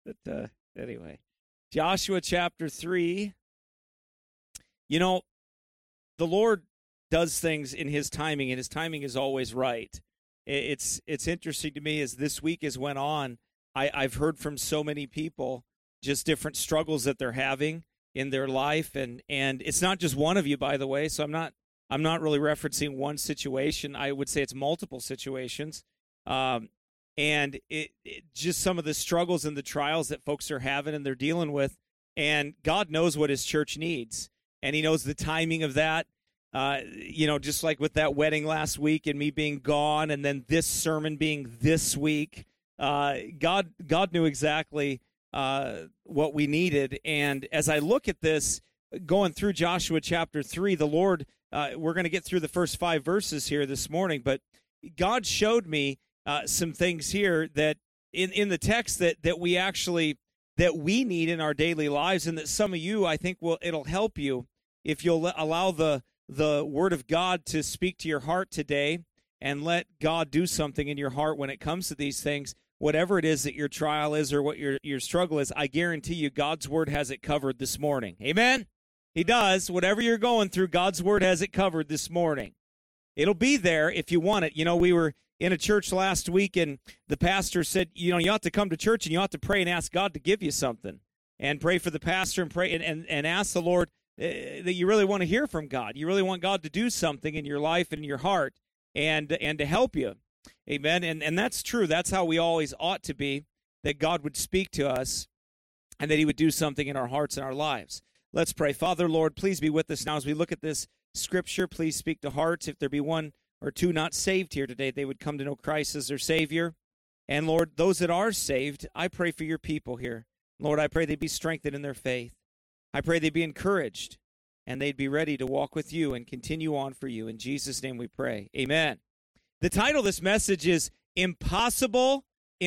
But anyway, Joshua chapter 3. You know, the Lord does things in his timing, and his timing is always right. It's interesting to me as this week has went on, I've heard from so many people just different struggles that they're having in their life, and it's not just one of you, by the way, so I'm not really referencing one situation. I would say it's multiple situations. And it just some of the struggles and the trials that folks are having and they're dealing with, and God knows what his church needs, and he knows the timing of that. Just like with that wedding last week and me being gone, and then this sermon being this week, God knew exactly what we needed. And as I look at this, going through Joshua chapter 3, the Lord, we're going to get through the first 5 verses here this morning, but God showed me some things here that in the text that we need in our daily lives, and that some of you, I think, it'll help you if you'll allow the Word of God to speak to your heart today, and let God do something in your heart when it comes to these things. Whatever it is that your trial is or what your struggle is, I guarantee you God's Word has it covered this morning. Amen? He does. Whatever you're going through, God's Word has it covered this morning. It'll be there if you want it. You know, we were in a church last week, and the pastor said, you ought to come to church and you ought to pray and ask God to give you something, and pray for the pastor and pray and ask the Lord that you really want to hear from God. You really want God to do something in your life and in your heart, and to help you. Amen. And that's true. That's how we always ought to be, that God would speak to us and that he would do something in our hearts and our lives. Let's pray. Father, Lord, please be with us now as we look at this scripture. Please speak to hearts. If there be one or two not saved here today, they would come to know Christ as their Savior. And Lord, those that are saved, I pray for your people here. Lord, I pray they'd be strengthened in their faith. I pray they'd be encouraged, and they'd be ready to walk with you and continue on for you. In Jesus' name we pray. Amen. The title of this message is Impassable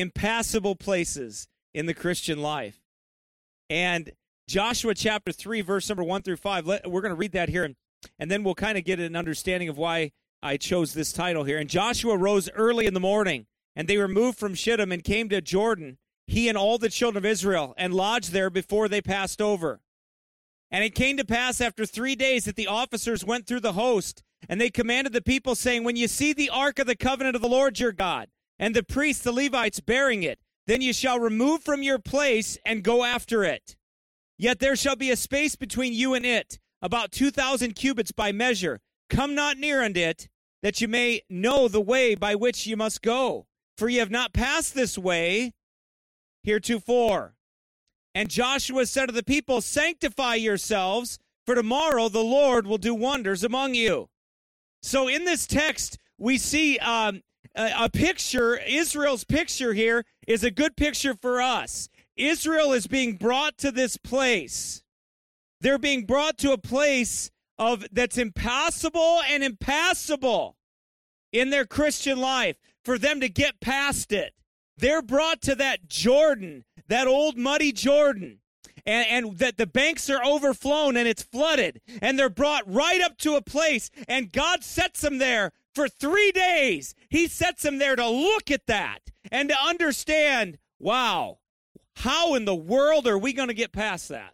Places in the Christian Life. And Joshua chapter 3, verse number 1 through 5, we're going to read that here, and then we'll kind of get an understanding of why I chose this title here. And Joshua rose early in the morning, and they removed from Shittim and came to Jordan, he and all the children of Israel, and lodged there before they passed over. And it came to pass after 3 days that the officers went through the host, and they commanded the people, saying, when you see the ark of the covenant of the Lord your God, and the priests, the Levites, bearing it, then you shall remove from your place and go after it. Yet there shall be a space between you and it, about 2,000 cubits by measure. Come not near unto it, that you may know the way by which you must go. For ye have not passed this way heretofore. And Joshua said to the people, sanctify yourselves, for tomorrow the Lord will do wonders among you. So in this text, we see a picture. Israel's picture here is a good picture for us. Israel is being brought to this place. They're being brought to a place that's impossible and impassable in their Christian life for them to get past it. They're brought to that Jordan, that old muddy Jordan, and that the banks are overflown and it's flooded, and they're brought right up to a place, and God sets them there for 3 days. He sets them there to look at that and to understand, wow, how in the world are we going to get past that?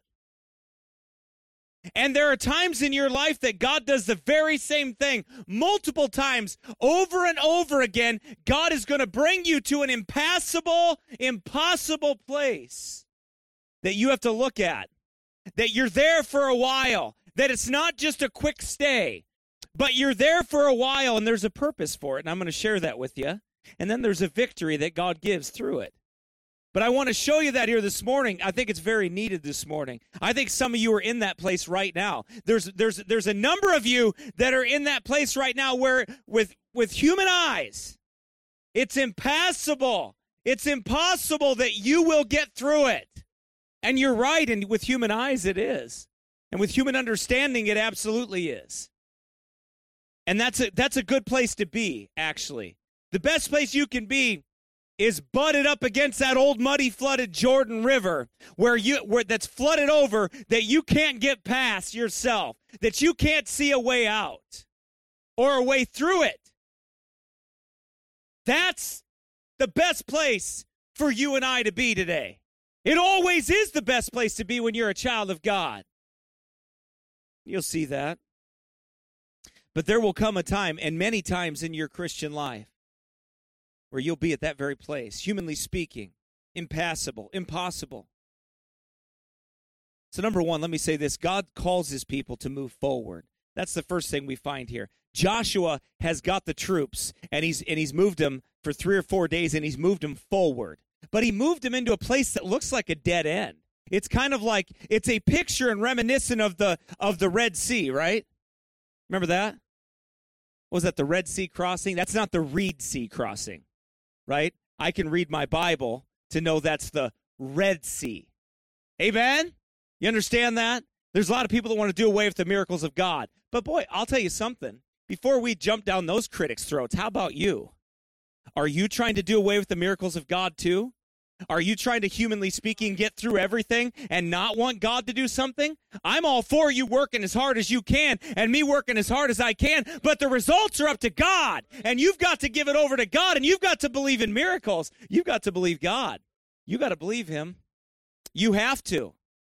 And there are times in your life that God does the very same thing. Multiple times, over and over again, God is going to bring you to an impossible place that you have to look at, that you're there for a while, that it's not just a quick stay, but you're there for a while, and there's a purpose for it, and I'm going to share that with you. And then there's a victory that God gives through it. But I want to show you that here this morning. I think it's very needed this morning. I think some of you are in that place right now. There's a number of you that are in that place right now where with human eyes, it's impassable. It's impossible that you will get through it. And you're right, and with human eyes it is. And with human understanding it absolutely is. And that's a good place to be, actually. The best place you can be is butted up against that old muddy flooded Jordan River where that's flooded over, that you can't get past yourself, that you can't see a way out or a way through it. That's the best place for you and I to be today, It always is the best place to be when you're a child of God. You'll see that. But there will come a time, and many times in your Christian life, where you'll be at that very place, humanly speaking, impassable, impossible. So number one, let me say this. God calls his people to move forward. That's the first thing we find here. Joshua has got the troops, and he's moved them for 3 or 4 days, and he's moved them forward. But he moved them into a place that looks like a dead end. It's kind of like, it's a picture and reminiscent of the Red Sea, right? Remember that? What was that, the Red Sea crossing? That's not the Reed Sea crossing, right? I can read my Bible to know that's the Red Sea. Amen? You understand that? There's a lot of people that want to do away with the miracles of God. But boy, I'll tell you something. Before we jump down those critics' throats, how about you? Are you trying to do away with the miracles of God too? Are you trying to, humanly speaking, get through everything and not want God to do something? I'm all for you working as hard as you can and me working as hard as I can, but the results are up to God, and you've got to give it over to God, and you've got to believe in miracles. You've got to believe God. You've got to believe him. You have to.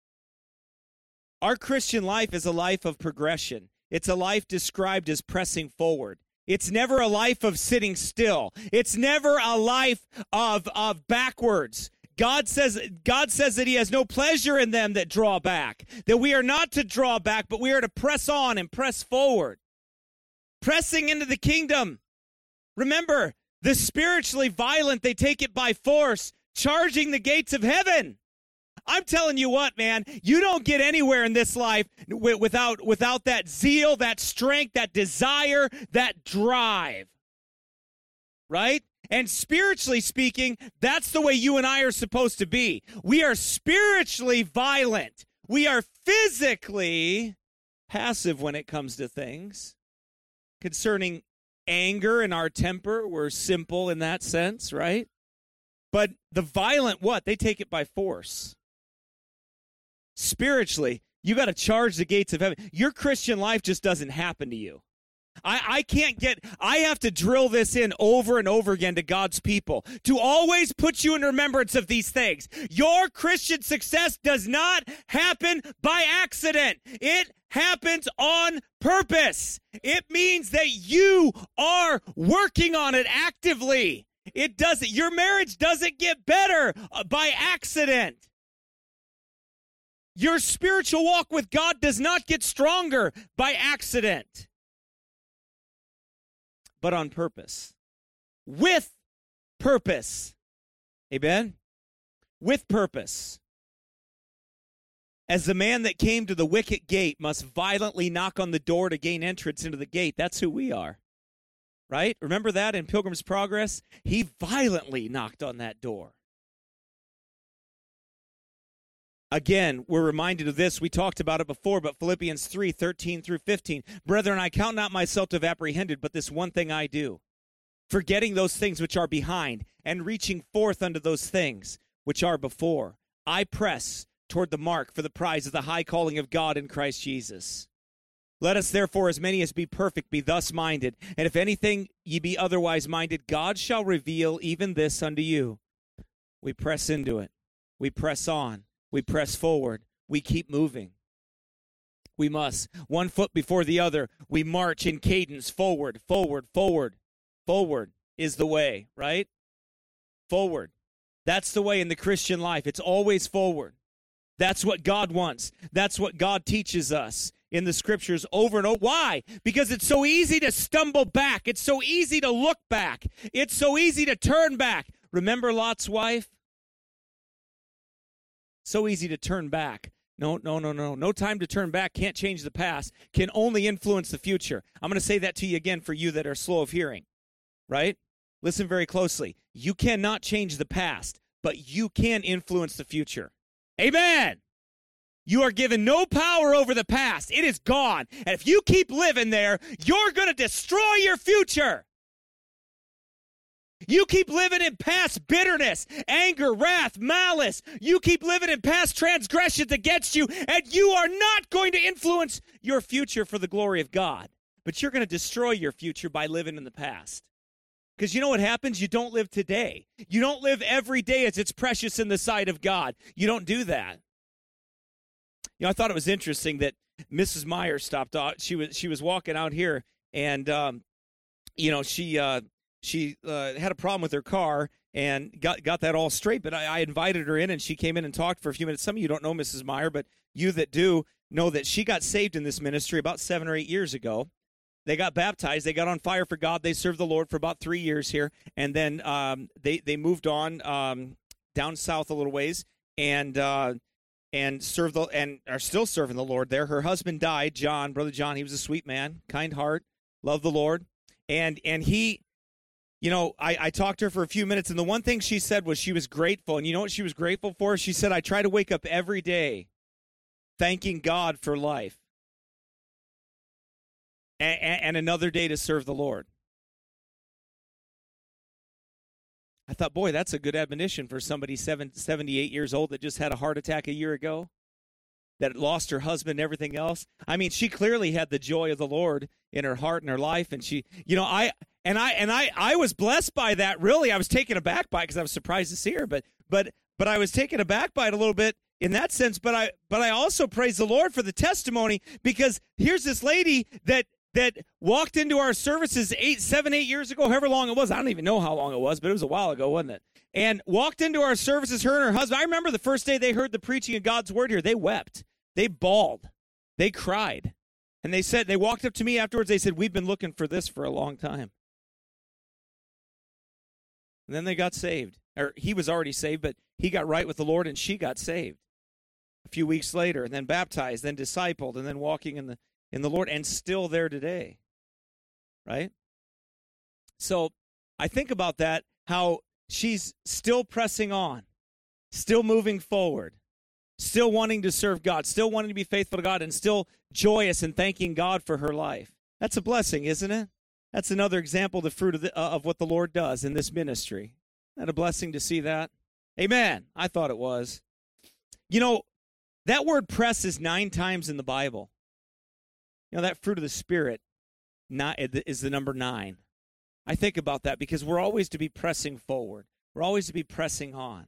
Our Christian life is a life of progression. It's a life described as pressing forward. It's never a life of sitting still. It's never a life of backwards. God says that he has no pleasure in them that draw back, that we are not to draw back, but we are to press on and press forward. Pressing into the kingdom. Remember, the spiritually violent, they take it by force, charging the gates of heaven. I'm telling you what, man, you don't get anywhere in this life without that zeal, that strength, that desire, that drive, right? And spiritually speaking, that's the way you and I are supposed to be. We are spiritually violent. We are physically passive when it comes to things. Concerning anger and our temper, we're simple in that sense, right? But the violent, what? They take it by force. Spiritually, you got to charge the gates of heaven. Your Christian life just doesn't happen to you. I have to drill this in over and over again to God's people to always put you in remembrance of these things. Your Christian success does not happen by accident. It happens on purpose. It means that you are working on it actively. It doesn't. Your marriage doesn't get better by accident. Your spiritual walk with God does not get stronger by accident, but on purpose. With purpose. Amen? With purpose. As the man that came to the wicket gate must violently knock on the door to gain entrance into the gate, that's who we are. Right? Remember that in Pilgrim's Progress? He violently knocked on that door. Again, we're reminded of this. We talked about it before, but Philippians 3:13 through 15. Brethren, I count not myself to have apprehended, but this one thing I do, forgetting those things which are behind, and reaching forth unto those things which are before. I press toward the mark for the prize of the high calling of God in Christ Jesus. Let us therefore, as many as be perfect, be thus minded. And if anything ye be otherwise minded, God shall reveal even this unto you. We press into it. We press on. We press forward. We keep moving. We must. One foot before the other. We march in cadence forward, forward, forward. Forward is the way, right? Forward. That's the way in the Christian life. It's always forward. That's what God wants. That's what God teaches us in the scriptures over and over. Why? Because it's so easy to stumble back. It's so easy to look back. It's so easy to turn back. Remember Lot's wife? So easy to turn back. No. No time to turn back. Can't change the past. Can only influence the future. I'm going to say that to you again for you that are slow of hearing, right? Listen very closely. You cannot change the past, but you can influence the future. Amen. You are given no power over the past. It is gone. And if you keep living there, you're going to destroy your future. You keep living in past bitterness, anger, wrath, malice. You keep living in past transgressions against you, and you are not going to influence your future for the glory of God. But you're going to destroy your future by living in the past. Because you know what happens? You don't live today. You don't live every day as it's precious in the sight of God. You don't do that. I thought it was interesting that Mrs. Meyer stopped off. She was walking out here, and she had a problem with her car and got that all straight. But I invited her in, and she came in and talked for a few minutes. Some of you don't know Mrs. Meyer, but you that do know that she got saved in this ministry about 7 or 8 years ago. They got baptized. They got on fire for God. They served the Lord for about 3 years here, and then they moved on down south a little ways and served and are still serving the Lord there. Her husband died, Brother John. He was a sweet man, kind heart, loved the Lord, and he, I talked to her for a few minutes, and the one thing she said was she was grateful. And you know what she was grateful for? She said, "I try to wake up every day thanking God for life and another day to serve the Lord." I thought, boy, that's a good admonition for somebody 78 years old that just had a heart attack a year ago, that lost her husband and everything else. I mean, she clearly had the joy of the Lord in her heart and her life, and she, I was blessed by that. Really, I was taken aback by it because I was surprised to see her, but I was taken aback by it a little bit in that sense. But I also praise the Lord for the testimony, because here's this lady that walked into our services 7, 8 years ago, however long it was. I don't even know how long it was, but it was a while ago, wasn't it? And walked into our services, her and her husband. I remember the first day they heard the preaching of God's word here, they wept. They bawled. They cried. And they walked up to me afterwards, they said, "We've been looking for this for a long time." And then they got saved. Or he was already saved, but he got right with the Lord, and she got saved a few weeks later, and then baptized, then discipled, and then walking in the Lord, and still there today, right? So I think about that, how she's still pressing on, still moving forward, still wanting to serve God, still wanting to be faithful to God, and still joyous and thanking God for her life. That's a blessing, isn't it? That's another example of the fruit of what the Lord does in this ministry. Isn't that a blessing to see that? Amen. I thought it was. That word press is 9 times in the Bible. That fruit of the Spirit is the number 9. I think about that because we're always to be pressing forward. We're always to be pressing on.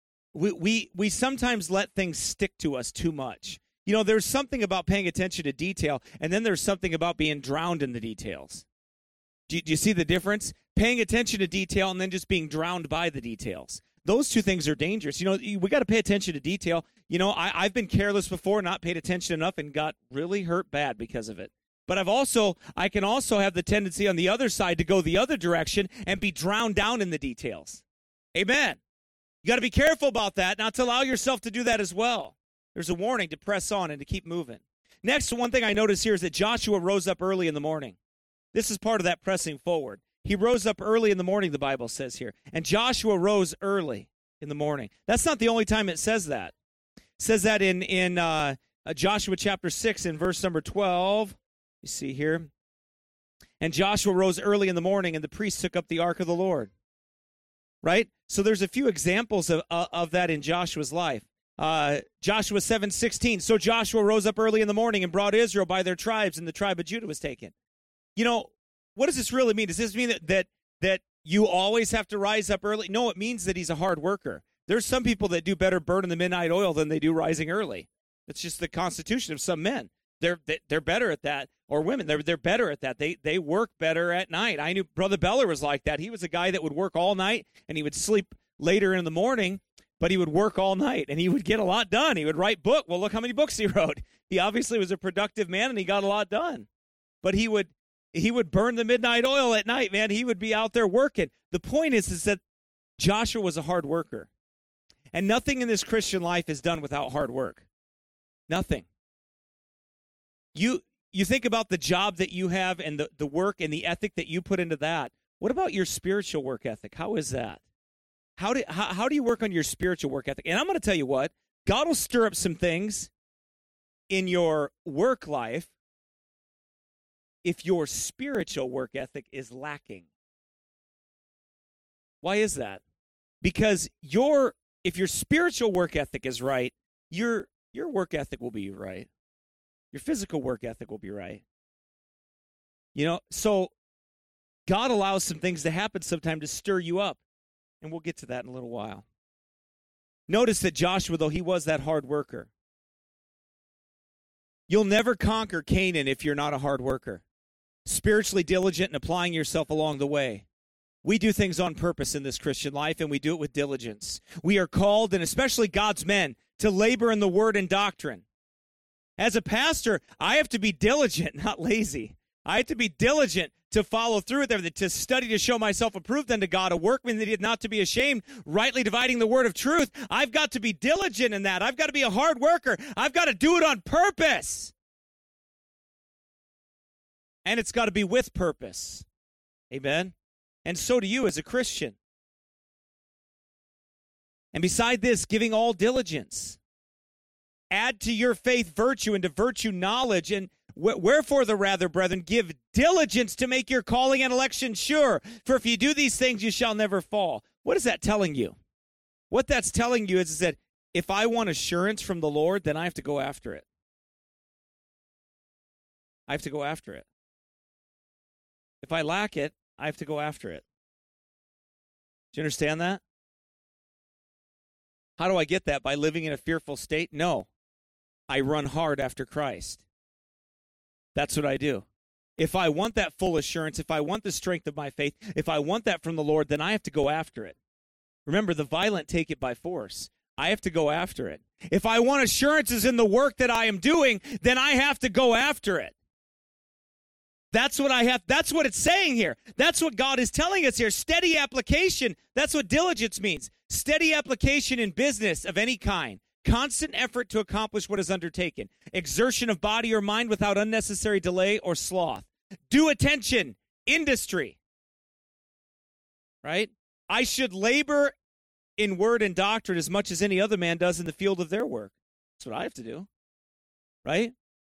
We sometimes let things stick to us too much. There's something about paying attention to detail, and then there's something about being drowned in the details. Do you see the difference? Paying attention to detail and then just being drowned by the details. Those two things are dangerous. We got to pay attention to detail. I've been careless before, not paid attention enough, and got really hurt bad because of it. But I can also have the tendency on the other side to go the other direction and be drowned down in the details. Amen. You got to be careful about that, not to allow yourself to do that as well. There's a warning to press on and to keep moving. Next, one thing I notice here is that Joshua rose up early in the morning. This is part of that pressing forward. He rose up early in the morning, the Bible says here. And Joshua rose early in the morning. That's not the only time it says that. It says that in Joshua chapter 6 in verse number 12. You see here. And Joshua rose early in the morning, and the priests took up the ark of the Lord. Right? So there's a few examples of that in Joshua's life. Joshua 7:16. So Joshua rose up early in the morning and brought Israel by their tribes, and the tribe of Judah was taken. What does this really mean? Does this mean that you always have to rise up early? No, it means that he's a hard worker. There's some people that do better burning the midnight oil than they do rising early. It's just the constitution of some men. They're better at that, or women. They're better at that. They work better at night. I knew Brother Beller was like that. He was a guy that would work all night, and he would sleep later in the morning, but he would work all night, and he would get a lot done. He would write book. Well, look how many books he wrote. He obviously was a productive man, and he got a lot done. But he would burn the midnight oil at night, man. He would be out there working. The point is that Joshua was a hard worker. And nothing in this Christian life is done without hard work. Nothing. You think about the job that you have and the work and the ethic that you put into that. What about your spiritual work ethic? How is that? How do you work on your spiritual work ethic? And I'm going to tell you what, God will stir up some things in your work life if your spiritual work ethic is lacking. Why is that? Because if your spiritual work ethic is right, your work ethic will be right. Your physical work ethic will be right. So God allows some things to happen sometime to stir you up. And we'll get to that in a little while. Notice that Joshua, though he was that hard worker, you'll never conquer Canaan if you're not a hard worker. Spiritually diligent and applying yourself along the way. We do things on purpose in this Christian life, and we do it with diligence. We are called, and especially God's men, to labor in the word and doctrine. As a pastor, I have to be diligent, not lazy. I have to be diligent to follow through with everything, to study to show myself approved unto God, a workman that not to be ashamed, rightly dividing the word of truth. I've got to be diligent in that. I've got to be a hard worker. I've got to do it on purpose. And it's got to be with purpose. Amen? And so do you as a Christian. And beside this, giving all diligence. Add to your faith virtue, and to virtue knowledge, and wherefore the rather, brethren, give diligence to make your calling and election sure. For if you do these things, you shall never fall. What is that telling you? What that's telling you is that if I want assurance from the Lord, then I have to go after it. I have to go after it. If I lack it, I have to go after it. Do you understand that? How do I get that? By living in a fearful state? No. I run hard after Christ. That's what I do. If I want that full assurance, if I want the strength of my faith, if I want that from the Lord, then I have to go after it. Remember, the violent take it by force. I have to go after it. If I want assurances in the work that I am doing, then I have to go after it. That's what I have. That's what it's saying here. That's what God is telling us here. Steady application. That's what diligence means. Steady application in business of any kind. Constant effort to accomplish what is undertaken. Exertion of body or mind without unnecessary delay or sloth. Due attention. Industry. Right? I should labor in word and doctrine as much as any other man does in the field of their work. That's what I have to do. Right?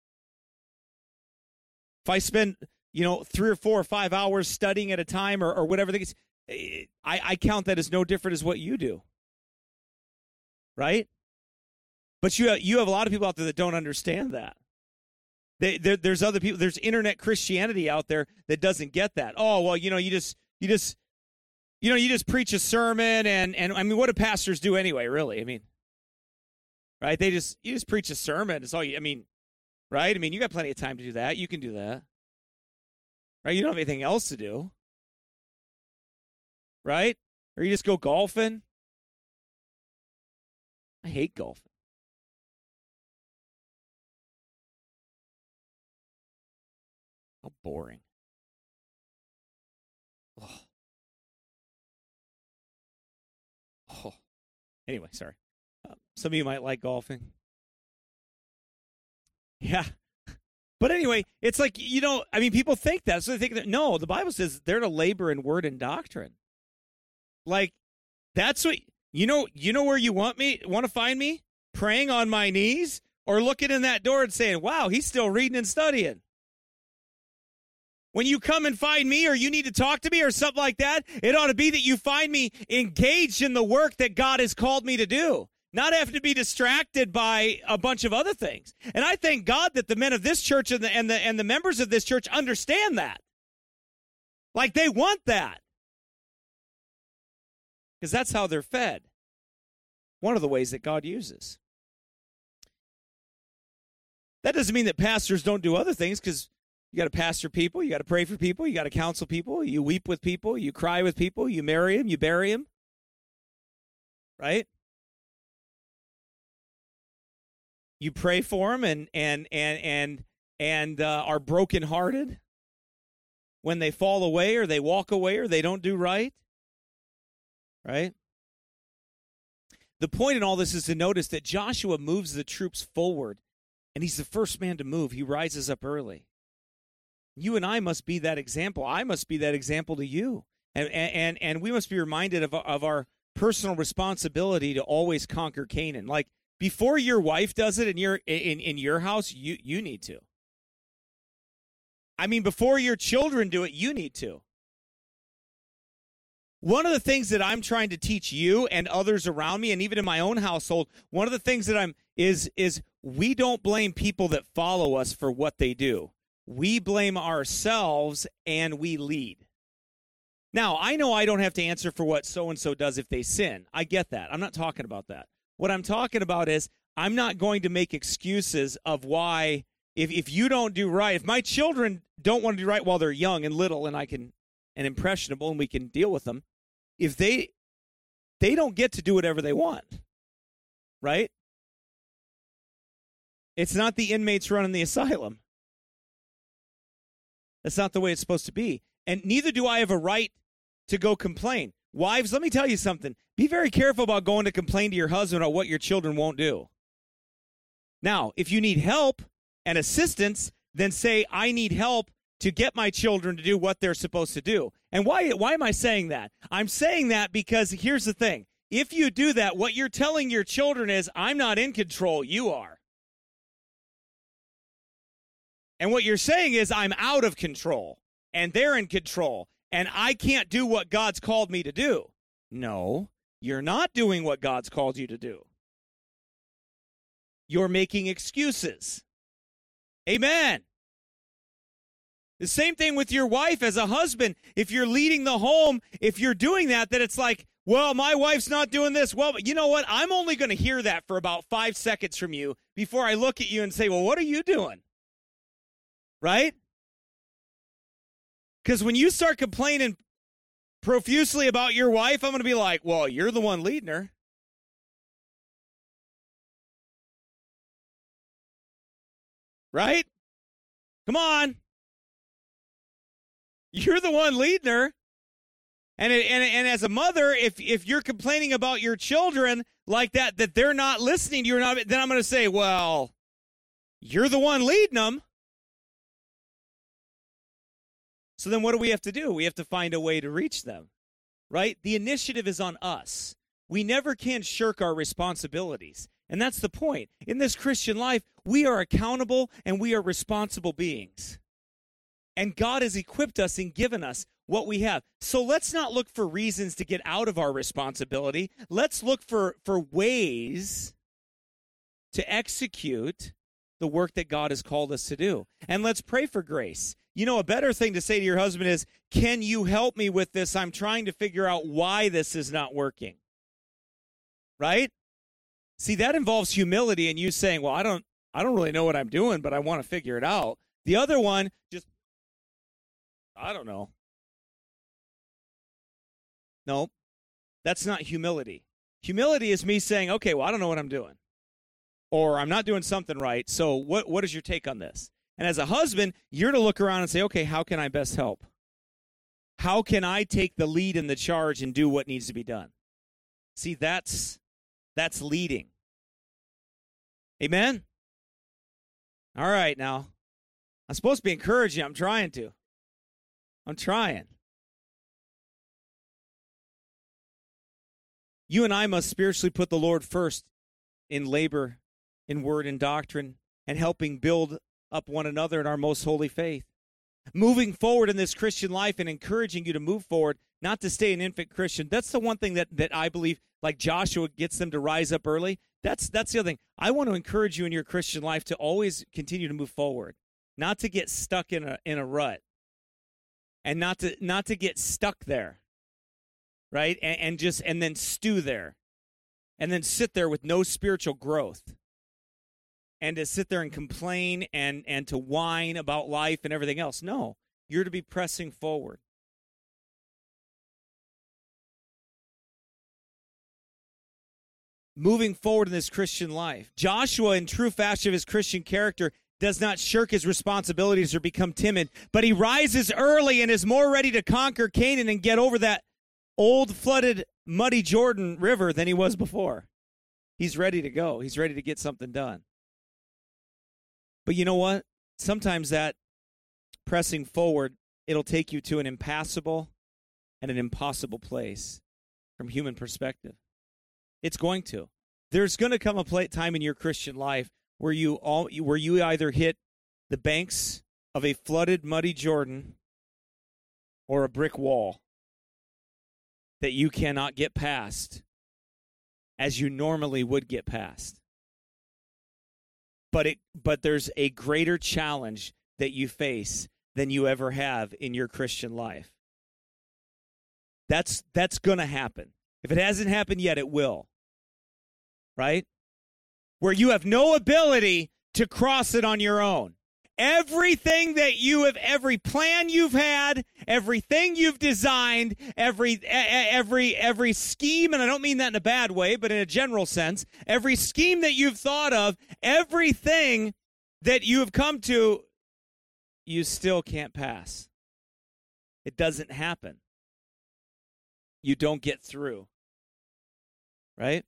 If I spend, 3 or 4 or 5 hours studying at a time or whatever, I count that as no different as what you do. Right? But you have a lot of people out there that don't understand that. There's other people, there's internet Christianity out there that doesn't get that. Oh, well, you just preach a sermon and I mean, what do pastors do anyway, really? I mean, right? You just preach a sermon. It's all right? I mean, you got plenty of time to do that. You can do that. Right? You don't have anything else to do. Right? Or you just go golfing. I hate golfing. How boring. Oh. Anyway, sorry. Some of you might like golfing. Yeah. But anyway, it's like, people think that. So they think that, no, the Bible says they're to labor in word and doctrine. Like, that's what, where you want to find me? Praying on my knees or looking in that door and saying, wow, he's still reading and studying. When you come and find me or you need to talk to me or something like that, it ought to be that you find me engaged in the work that God has called me to do. Not having to be distracted by a bunch of other things. And I thank God that the men of this church and the members of this church understand that. Like, they want that. Because that's how they're fed. One of the ways that God uses. That doesn't mean that pastors don't do other things, because you got to pastor people, you got to pray for people, you got to counsel people, you weep with people, you cry with people, you marry them, you bury them. Right? You pray for them and are brokenhearted when they fall away or they walk away or they don't do right. Right? The point in all this is to notice that Joshua moves the troops forward, and he's the first man to move. He rises up early. You and I must be that example. I must be that example to you. And we must be reminded of our personal responsibility to always conquer Canaan. Like, before your wife does it in your house, you need to. I mean, before your children do it, you need to. One of the things that I'm trying to teach you and others around me, and even in my own household, one of the things that is we don't blame people that follow us for what they do. We blame ourselves and we lead. Now, I know I don't have to answer for what so-and-so does if they sin. I get that. I'm not talking about that. What I'm talking about is I'm not going to make excuses of why, if you don't do right, if my children don't want to do right while they're young and little and impressionable and we can deal with them, if they don't get to do whatever they want, right? It's not the inmates running the asylum. That's not the way it's supposed to be. And neither do I have a right to go complain. Wives, let me tell you something. Be very careful about going to complain to your husband about what your children won't do. Now, if you need help and assistance, then say, I need help to get my children to do what they're supposed to do. And why am I saying that? I'm saying that because here's the thing. If you do that, what you're telling your children is, I'm not in control, you are. And what you're saying is, I'm out of control, and they're in control, and I can't do what God's called me to do. No, you're not doing what God's called you to do. You're making excuses. Amen. The same thing with your wife as a husband. If you're leading the home, if you're doing that it's like, well, my wife's not doing this. Well, you know what? I'm only going to hear that for about 5 seconds from you before I look at you and say, well, what are you doing? Right? Because when you start complaining profusely about your wife, I'm going to be like, well, you're the one leading her. Right? Come on. You're the one leading her. And as a mother, if you're complaining about your children like that they're not listening to you, then I'm going to say, well, you're the one leading them. So then what do we have to do? We have to find a way to reach them, right? The initiative is on us. We never can shirk our responsibilities. And that's the point. In this Christian life, we are accountable and we are responsible beings. And God has equipped us and given us what we have. So let's not look for reasons to get out of our responsibility. Let's look for ways to execute the work that God has called us to do. And let's pray for grace. You know, a better thing to say to your husband is, can you help me with this? I'm trying to figure out why this is not working. Right? See, that involves humility and you saying, well, I don't really know what I'm doing, but I want to figure it out. The other one, just, I don't know. No, that's not humility. Humility is me saying, okay, well, I don't know what I'm doing. Or I'm not doing something right, so what is your take on this? And as a husband, you're to look around and say, okay, how can I best help? How can I take the lead and the charge and do what needs to be done? See, that's leading. Amen? All right, now. I'm supposed to be encouraging. I'm trying. You and I must spiritually put the Lord first in labor, in word and doctrine, and helping build up one another in our most holy faith. Moving forward in this Christian life and encouraging you to move forward, not to stay an infant Christian. That's the one thing that I believe, like Joshua gets them to rise up early. That's the other thing. I want to encourage you in your Christian life to always continue to move forward, not to get stuck in a rut, and not to get stuck there, right? And then stew there, and then sit there with no spiritual growth. And to sit there and complain and to whine about life and everything else. No, you're to be pressing forward. Moving forward in this Christian life. Joshua, in true fashion of his Christian character, does not shirk his responsibilities or become timid, but he rises early and is more ready to conquer Canaan and get over that old, flooded, muddy Jordan River than he was before. He's ready to go. He's ready to get something done. But you know what? Sometimes that pressing forward, it'll take you to an impassable and an impossible place from human perspective. It's going to. There's going to come a time in your Christian life where you either hit the banks of a flooded, muddy Jordan or a brick wall that you cannot get past as you normally would get past. But there's a greater challenge that you face than you ever have in your Christian life. That's going to happen. If it hasn't happened yet, it will. Right? Where you have no ability to cross it on your own. Everything that you have, every plan you've had, everything you've designed, every scheme, and I don't mean that in a bad way, but in a general sense, every scheme that you've thought of, everything that you have come to, you still can't pass. It doesn't happen. You don't get through. Right?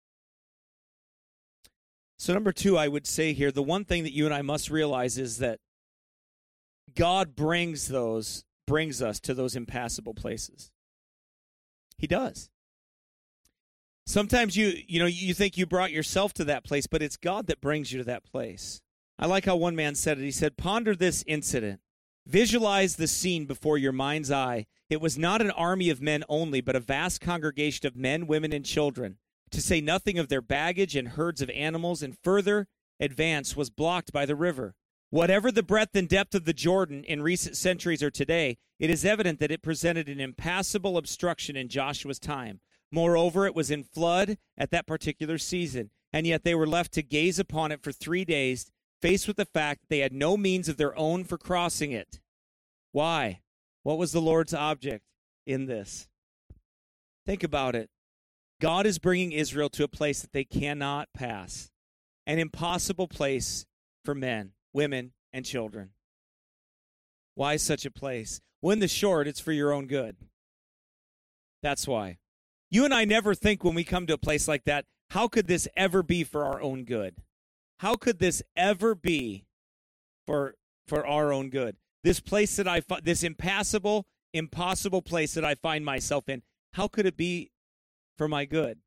So number 2, I would say here, the one thing that you and I must realize is that God brings us to those impassable places. He does. Sometimes you think you brought yourself to that place, but it's God that brings you to that place. I like how one man said it. He said, ponder this incident. Visualize the scene before your mind's eye. It was not an army of men only, but a vast congregation of men, women, and children. To say nothing of their baggage and herds of animals, and further advance was blocked by the river. Whatever the breadth and depth of the Jordan in recent centuries or today, it is evident that it presented an impassable obstruction in Joshua's time. Moreover, it was in flood at that particular season, and yet they were left to gaze upon it for 3 days, faced with the fact that they had no means of their own for crossing it. Why? What was the Lord's object in this? Think about it. God is bringing Israel to a place that they cannot pass, an impossible place for men, women, and children. Why such a place? Well, in the short, it's for your own good. That's why. You and I never think when we come to a place like that, how could this ever be for our own good? How could this ever be for our own good? This place that this impassable, impossible place that I find myself in, how could it be for my good?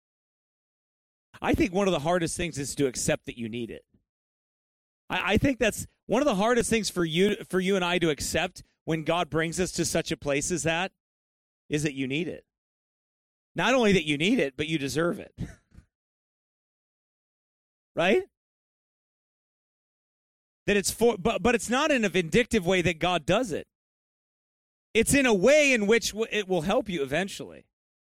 I think one of the hardest things is to accept that you need it. I think that's one of the hardest things for you and I to accept when God brings us to such a place as that, is that you need it. Not only that you need it, but you deserve it. Right? That it's but it's not in a vindictive way that God does it. It's in a way in which it will help you eventually.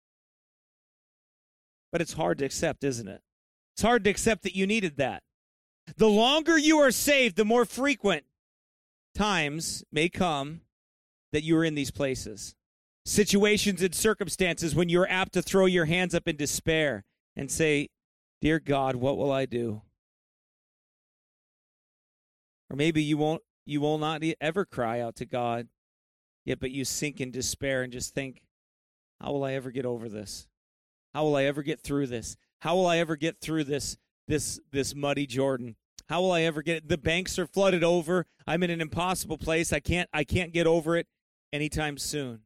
But it's hard to accept, isn't it? It's hard to accept that you needed that. The longer you are saved, the more frequent times may come that you are in these places. Situations and circumstances when you're apt to throw your hands up in despair and say, "Dear God, what will I do?" Or maybe you will not ever cry out to God, yet but you sink in despair and just think, "How will I ever get over this? How will I ever get through this? How will I ever get through this muddy Jordan? How will I ever get it? The banks are flooded over. I'm in an impossible place. I can't get over it anytime soon."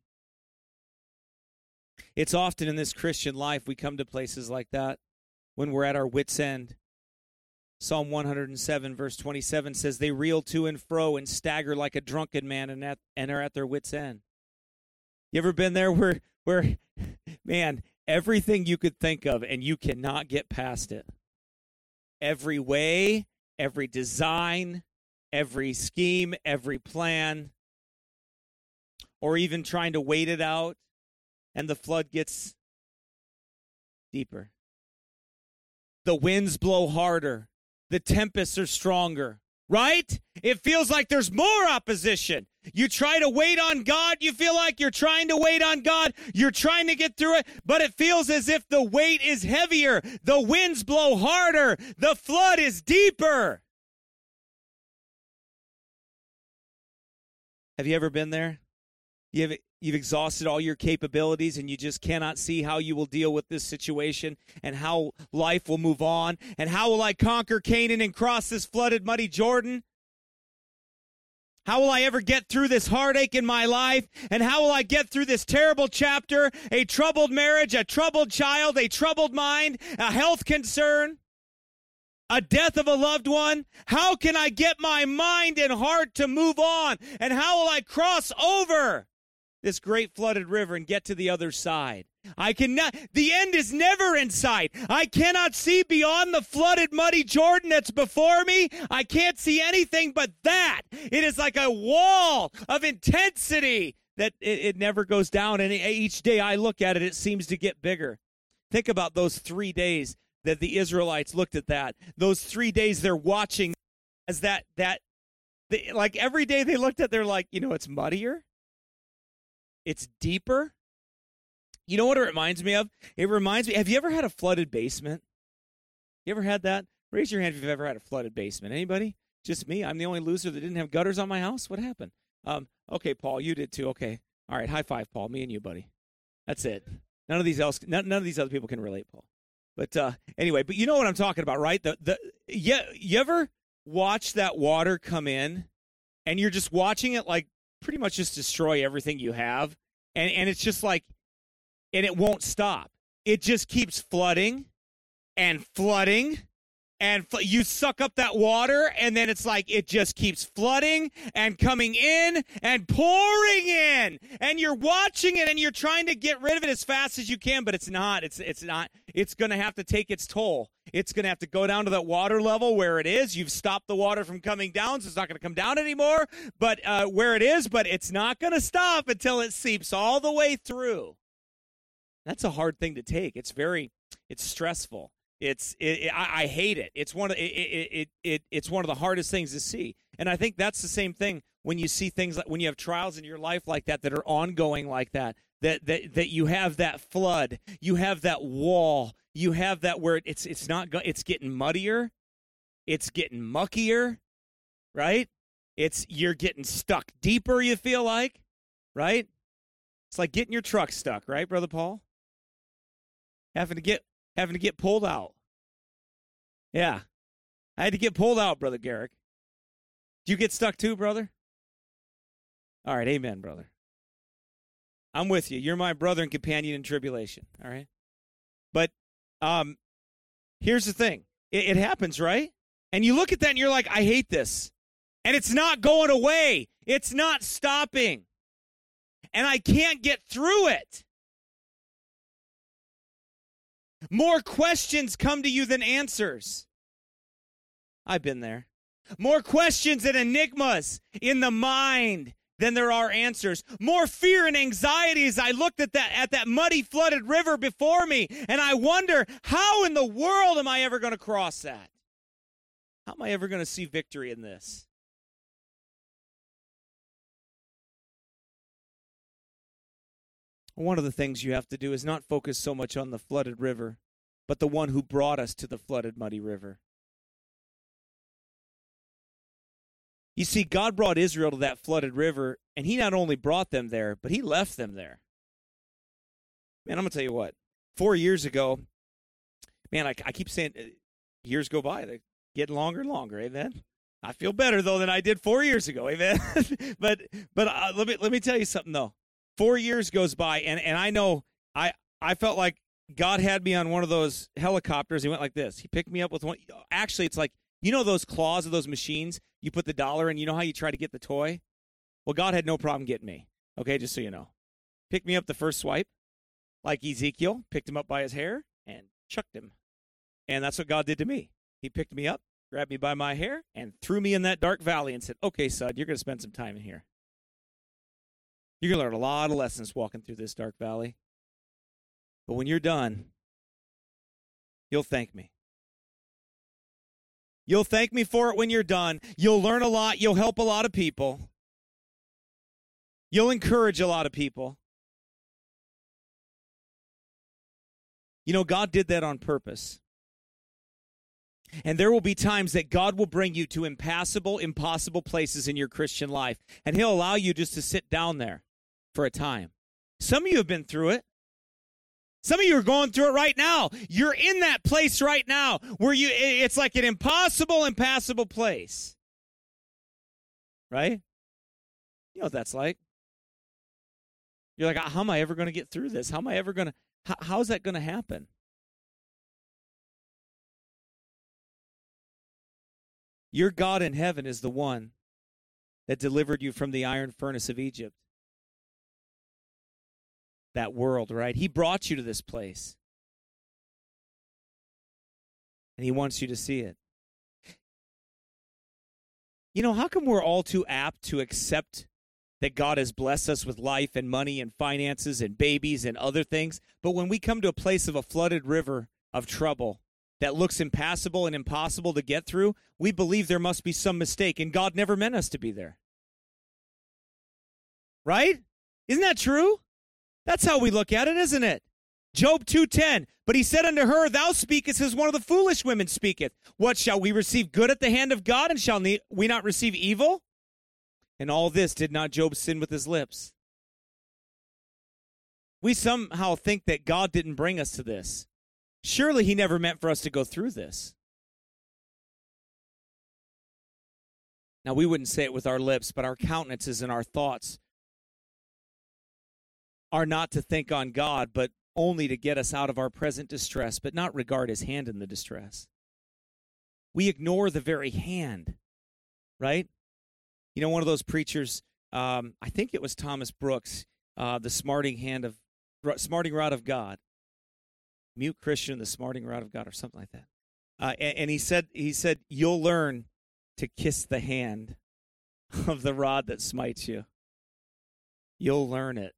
It's often in this Christian life we come to places like that when we're at our wits' end. Psalm 107 verse 27 says, "They reel to and fro and stagger like a drunken man and are at their wits' end." You ever been there where man, everything you could think of and you cannot get past it? Every way, every design, every scheme, every plan, or even trying to wait it out, and the flood gets deeper. The winds blow harder. The tempests are stronger, right? It feels like there's more opposition. You try to wait on God. You feel like you're trying to wait on God. You're trying to get through it, but it feels as if the weight is heavier. The winds blow harder. The flood is deeper. Have you ever been there? You've exhausted all your capabilities and you just cannot see how you will deal with this situation and how life will move on and how will I conquer Canaan and cross this flooded, muddy Jordan? How will I ever get through this heartache in my life? And how will I get through this terrible chapter, a troubled marriage, a troubled child, a troubled mind, a health concern, a death of a loved one? How can I get my mind and heart to move on? And how will I cross over this great flooded river and get to the other side? I cannot. The end is never in sight. I cannot see beyond the flooded, muddy Jordan that's before me. I can't see anything but that. It is like a wall of intensity that it never goes down. And each day I look at it, it seems to get bigger. Think about those 3 days that the Israelites looked at that. Those 3 days they're watching as like every day they looked at, they're like, it's muddier. It's deeper. You know what it reminds me of? It reminds me, have you ever had a flooded basement? You ever had that? Raise your hand if you've ever had a flooded basement. Anybody? Just me? I'm the only loser that didn't have gutters on my house? What happened? Okay, Paul, you did too. Okay. All right, high five, Paul. Me and you, buddy. That's it. None of these other people can relate, Paul. But anyway, but you know what I'm talking about, right? You ever watch that water come in and you're just watching it like pretty much just destroy everything you have, and it's just like, and it won't stop. It just keeps flooding and flooding. And you suck up that water, and then it's like it just keeps flooding and coming in and pouring in. And you're watching it, and you're trying to get rid of it as fast as you can, but it's not. It's not. It's going to have to take its toll. It's going to have to go down to that water level where it is. You've stopped the water from coming down, so it's not going to come down anymore. But where it is, but it's not going to stop until it seeps all the way through. That's a hard thing to take. It's stressful. I hate it. It's one of the hardest things to see. And I think that's the same thing when you see things like when you have trials in your life like that are ongoing like that you have that flood, you have that wall, you have that where it's getting muddier, it's getting muckier, right? You're getting stuck deeper, you feel like, right? It's like getting your truck stuck, right, Brother Paul? Having to get pulled out. Yeah. I had to get pulled out, Brother Garrick. Did you get stuck too, brother? All right, amen, brother. I'm with you. You're my brother and companion in tribulation, all right? But here's the thing. It happens, right? And you look at that and you're like, I hate this. And it's not going away. It's not stopping. And I can't get through it. More questions come to you than answers. I've been there. More questions and enigmas in the mind than there are answers. More fear and anxiety as I looked at that muddy, flooded river before me, and I wonder, how in the world am I ever going to cross that? How am I ever going to see victory in this? One of the things you have to do is not focus so much on the flooded river, but the one who brought us to the flooded, muddy river. You see, God brought Israel to that flooded river, and he not only brought them there, but he left them there. Man, I'm going to tell you what. 4 years ago, man, I keep saying years go by. They're getting longer and longer, amen? I feel better, though, than I did 4 years ago, amen? but let me tell you something, though. 4 years goes by, and I know I felt like God had me on one of those helicopters. He went like this. He picked me up with one. Actually, it's like, you know those claws of those machines? You put the dollar in, you know how you try to get the toy? Well, God had no problem getting me, okay, just so you know. Picked me up the first swipe, like Ezekiel, picked him up by his hair and chucked him. And that's what God did to me. He picked me up, grabbed me by my hair, and threw me in that dark valley and said, okay, son, you're going to spend some time in here. You're going to learn a lot of lessons walking through this dark valley. But when you're done, you'll thank me. You'll thank me for it when you're done. You'll learn a lot. You'll help a lot of people. You'll encourage a lot of people. You know, God did that on purpose. And there will be times that God will bring you to impassable, impossible places in your Christian life. And he'll allow you just to sit down there for a time. Some of you have been through it. Some of you are going through it right now. You're in that place right now where it's like an impassable place. Right? You know what that's like. You're like, how am I ever going to get through this? How is that going to happen? Your God in heaven is the one that delivered you from the iron furnace of Egypt. That world, right? He brought you to this place. And he wants you to see it. You know, how come we're all too apt to accept that God has blessed us with life and money and finances and babies and other things. But when we come to a place of a flooded river of trouble that looks impassable and impossible to get through, we believe there must be some mistake, and God never meant us to be there. Right? Isn't that true? That's how we look at it, isn't it? Job 2:10, but he said unto her, thou speakest as one of the foolish women speaketh. What, shall we receive good at the hand of God, and shall we not receive evil? And all this did not Job sin with his lips. We somehow think that God didn't bring us to this. Surely he never meant for us to go through this. Now, we wouldn't say it with our lips, but our countenances and our thoughts are not to think on God, but only to get us out of our present distress, but not regard his hand in the distress. We ignore the very hand, right? You know, one of those preachers, I think it was Thomas Brooks, the smarting rod of God. Mute Christian, the smarting rod of God, or something like that. And he said, you'll learn to kiss the hand of the rod that smites you. You'll learn it.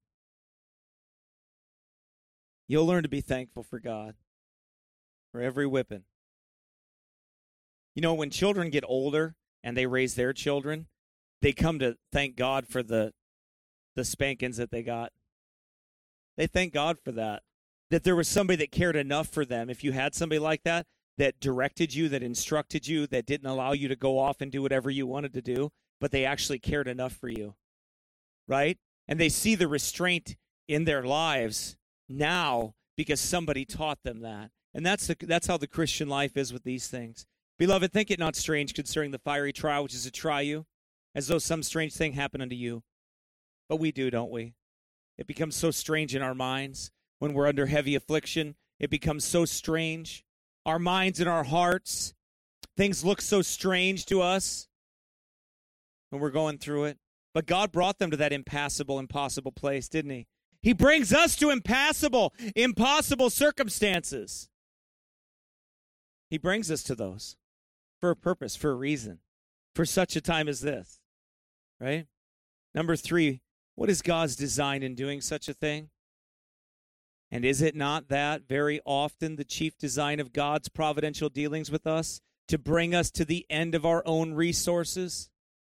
You'll learn to be thankful for God, for every whipping. You know, when children get older and they raise their children, they come to thank God for the spankings that they got. They thank God for that. That there was somebody that cared enough for them. If you had somebody like that directed you, that instructed you, that didn't allow you to go off and do whatever you wanted to do, but they actually cared enough for you, right? And they see the restraint in their lives now because somebody taught them that. And that's how the Christian life is with these things. Beloved, think it not strange concerning the fiery trial which is to try you, as though some strange thing happened unto you. But we do, don't we? It becomes so strange in our minds. When we're under heavy affliction, it becomes so strange. Our minds and our hearts, things look so strange to us when we're going through it. But God brought them to that impassable, impossible place, didn't he? He brings us to impossible circumstances. He brings us to those for a purpose, for a reason, for such a time as this, right? Number 3, what is God's design in doing such a thing? And is it not that very often the chief design of God's providential dealings with us to bring us to the end of our own resources?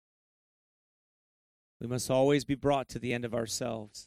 We must always be brought to the end of ourselves.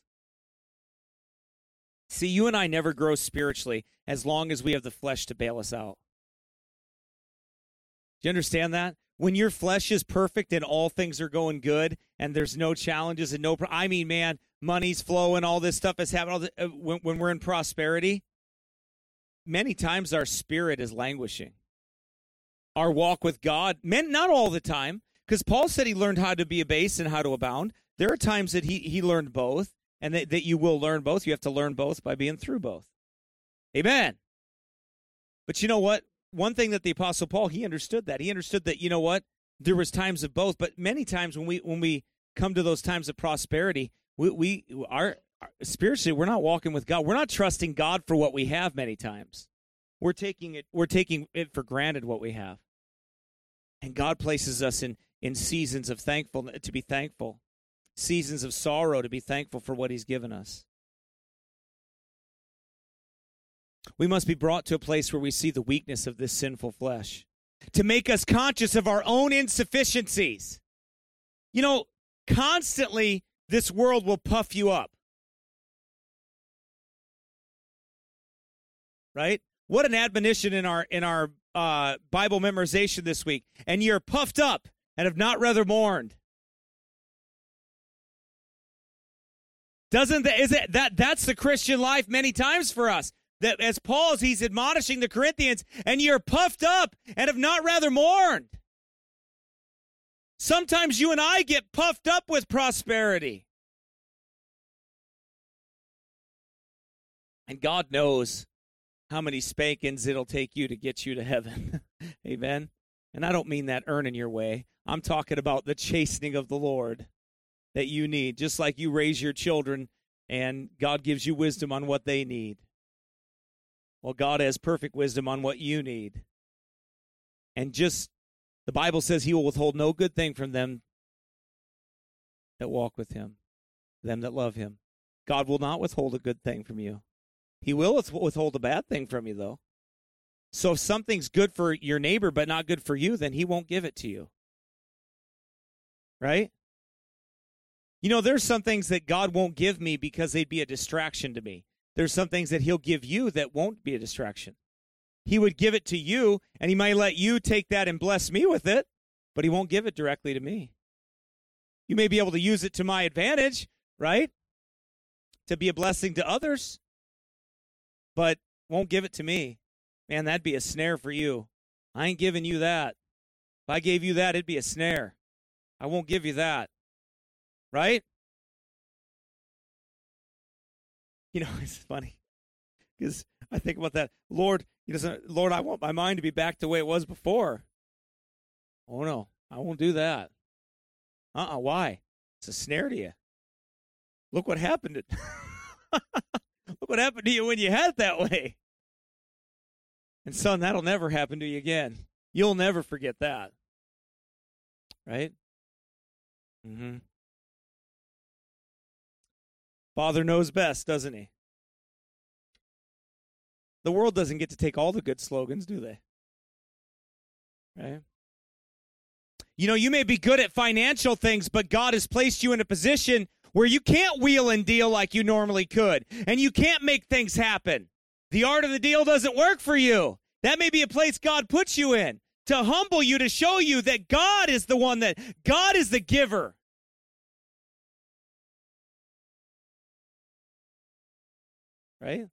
See, you and I never grow spiritually as long as we have the flesh to bail us out. Do you understand that? When your flesh is perfect and all things are going good and there's no challenges and man, money's flowing, all this stuff is happening. When we're in prosperity, many times our spirit is languishing. Our walk with God, not all the time, because Paul said he learned how to be abased and how to abound. There are times that he learned both, and that you will learn both. You have to learn both by being through both. Amen. But you know what? One thing that the Apostle Paul, he understood that. He understood that, you know what? There was times of both, but many times when we come to those times of prosperity, we are spiritually, we're not walking with God. We're not trusting God for what we have many times. We're taking it for granted what we have. And God places us in seasons of thankfulness to be thankful, seasons of sorrow to be thankful for what he's given us. We must be brought to a place where we see the weakness of this sinful flesh, to make us conscious of our own insufficiencies. You know, constantly this world will puff you up. Right? What an admonition in our Bible memorization this week. And you're puffed up and have not rather mourned. That's the Christian life many times for us. That as Paul's, he's admonishing the Corinthians, and you're puffed up and have not rather mourned. Sometimes you and I get puffed up with prosperity. And God knows how many spankings it'll take you to get you to heaven. Amen? And I don't mean that earning your way. I'm talking about the chastening of the Lord that you need, just like you raise your children and God gives you wisdom on what they need. Well, God has perfect wisdom on what you need. And the Bible says he will withhold no good thing from them that walk with him, them that love him. God will not withhold a good thing from you. He will withhold a bad thing from you, though. So if something's good for your neighbor but not good for you, then he won't give it to you. Right? You know, there's some things that God won't give me because they'd be a distraction to me. There's some things that he'll give you that won't be a distraction. He would give it to you, and he might let you take that and bless me with it, but he won't give it directly to me. You may be able to use it to my advantage, right? To be a blessing to others, but won't give it to me. Man, that'd be a snare for you. I ain't giving you that. If I gave you that, it'd be a snare. I won't give you that. Right? You know, it's funny because I think about that. Lord, Lord, I want my mind to be back to the way it was before. Oh, no, I won't do that. Why? It's a snare to you. Look what happened. Look what happened to you when you had it that way. And son, that'll never happen to you again. You'll never forget that. Right? Mm-hmm. Father knows best, doesn't he? The world doesn't get to take all the good slogans, do they? Right? You know, you may be good at financial things, but God has placed you in a position where you can't wheel and deal like you normally could, and you can't make things happen. The art of the deal doesn't work for you. That may be a place God puts you in to humble you, to show you that God is the one, that God is the giver. Right?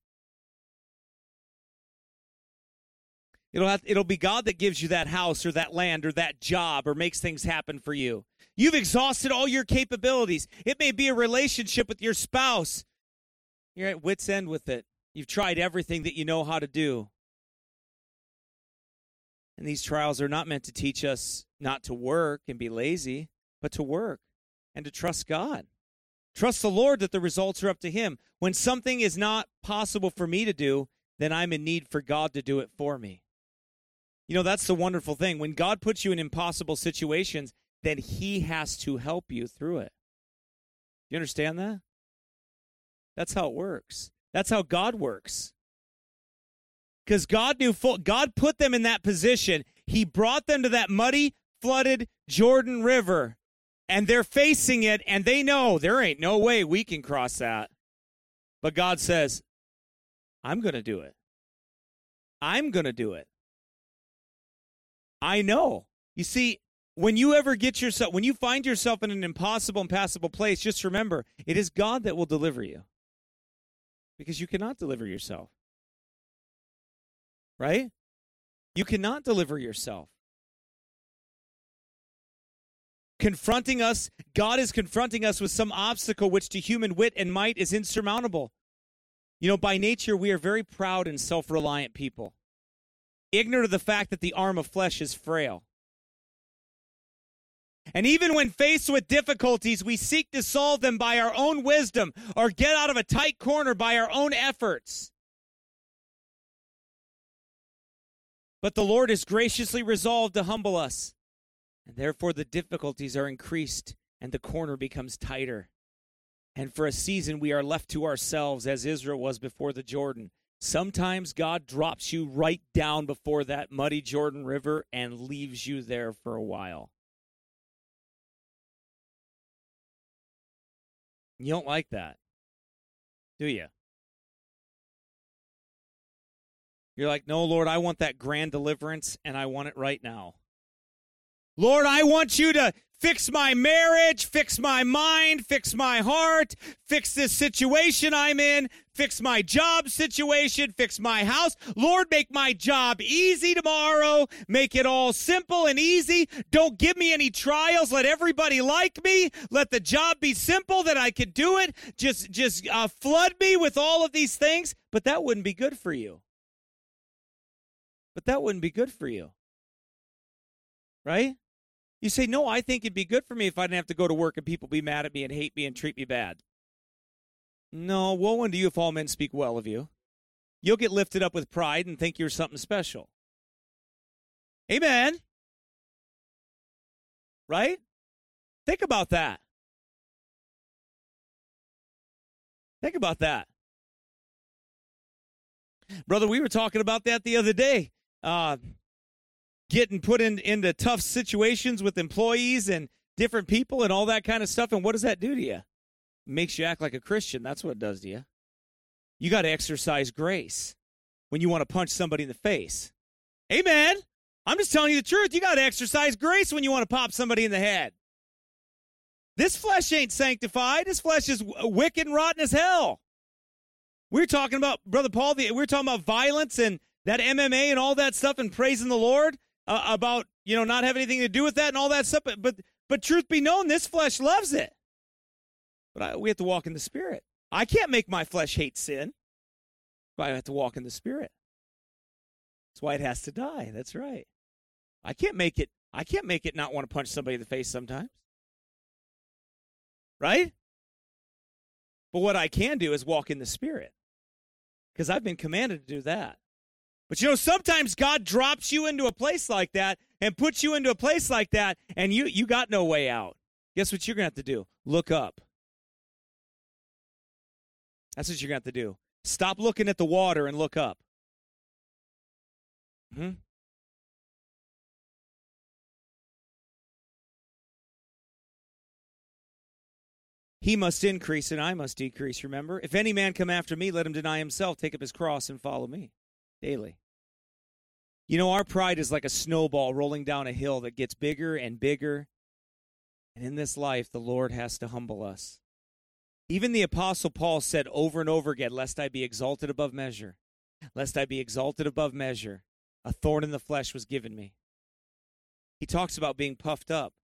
It'll be God that gives you that house or that land or that job or makes things happen for you. You've exhausted all your capabilities. It may be a relationship with your spouse. You're at wit's end with it. You've tried everything that you know how to do. And these trials are not meant to teach us not to work and be lazy, but to work and to trust God. Trust the Lord that the results are up to him. When something is not possible for me to do, then I'm in need for God to do it for me. You know, that's the wonderful thing. When God puts you in impossible situations, then he has to help you through it. You understand that? That's how it works. That's how God works. Because God put them in that position. He brought them to that muddy, flooded Jordan River. And they're facing it, and they know there ain't no way we can cross that. But God says, I'm going to do it. I'm going to do it. I know. You see, when you find yourself in an impossible, impassable place, just remember, it is God that will deliver you. Because you cannot deliver yourself. Right? You cannot deliver yourself. God is confronting us with some obstacle which to human wit and might is insurmountable. You know, by nature, we are very proud and self-reliant people, ignorant of the fact that the arm of flesh is frail. And even when faced with difficulties, we seek to solve them by our own wisdom or get out of a tight corner by our own efforts. But the Lord is graciously resolved to humble us. And therefore the difficulties are increased and the corner becomes tighter. And for a season we are left to ourselves as Israel was before the Jordan. Sometimes God drops you right down before that muddy Jordan River and leaves you there for a while. You don't like that, do you? You're like, no, Lord, I want that grand deliverance and I want it right now. Lord, I want you to fix my marriage, fix my mind, fix my heart, fix this situation I'm in, fix my job situation, fix my house. Lord, make my job easy tomorrow. Make it all simple and easy. Don't give me any trials. Let everybody like me. Let the job be simple that I could do it. Just flood me with all of these things. But that wouldn't be good for you. Right? You say, no, I think it'd be good for me if I didn't have to go to work and people be mad at me and hate me and treat me bad. No, woe unto you if all men speak well of you. You'll get lifted up with pride and think you're something special. Amen. Right? Think about that. Think about that. Brother, we were talking about that the other day. Getting put into tough situations with employees and different people and all that kind of stuff. And what does that do to you? It makes you act like a Christian. That's what it does to you. You got to exercise grace when you want to punch somebody in the face. Amen. I'm just telling you the truth. You got to exercise grace when you want to pop somebody in the head. This flesh ain't sanctified. This flesh is wicked and rotten as hell. We're talking about, Brother Paul, we're talking about violence and that MMA and all that stuff and praising the Lord about, not having anything to do with that and all that stuff. But truth be known, this flesh loves it. But we have to walk in the Spirit. I can't make my flesh hate sin. But I have to walk in the Spirit. That's why it has to die. That's right. I can't make it not want to punch somebody in the face sometimes. Right? But what I can do is walk in the Spirit. Because I've been commanded to do that. But sometimes God drops you into a place like that and puts you into a place like that, and you got no way out. Guess what you're going to have to do? Look up. That's what you're going to have to do. Stop looking at the water and look up. He must increase and I must decrease, remember? If any man come after me, let him deny himself, take up his cross, and follow me daily. Our pride is like a snowball rolling down a hill that gets bigger and bigger. And in this life, the Lord has to humble us. Even the Apostle Paul said over and over again, lest I be exalted above measure. Lest I be exalted above measure. A thorn in the flesh was given me. He talks about being puffed up.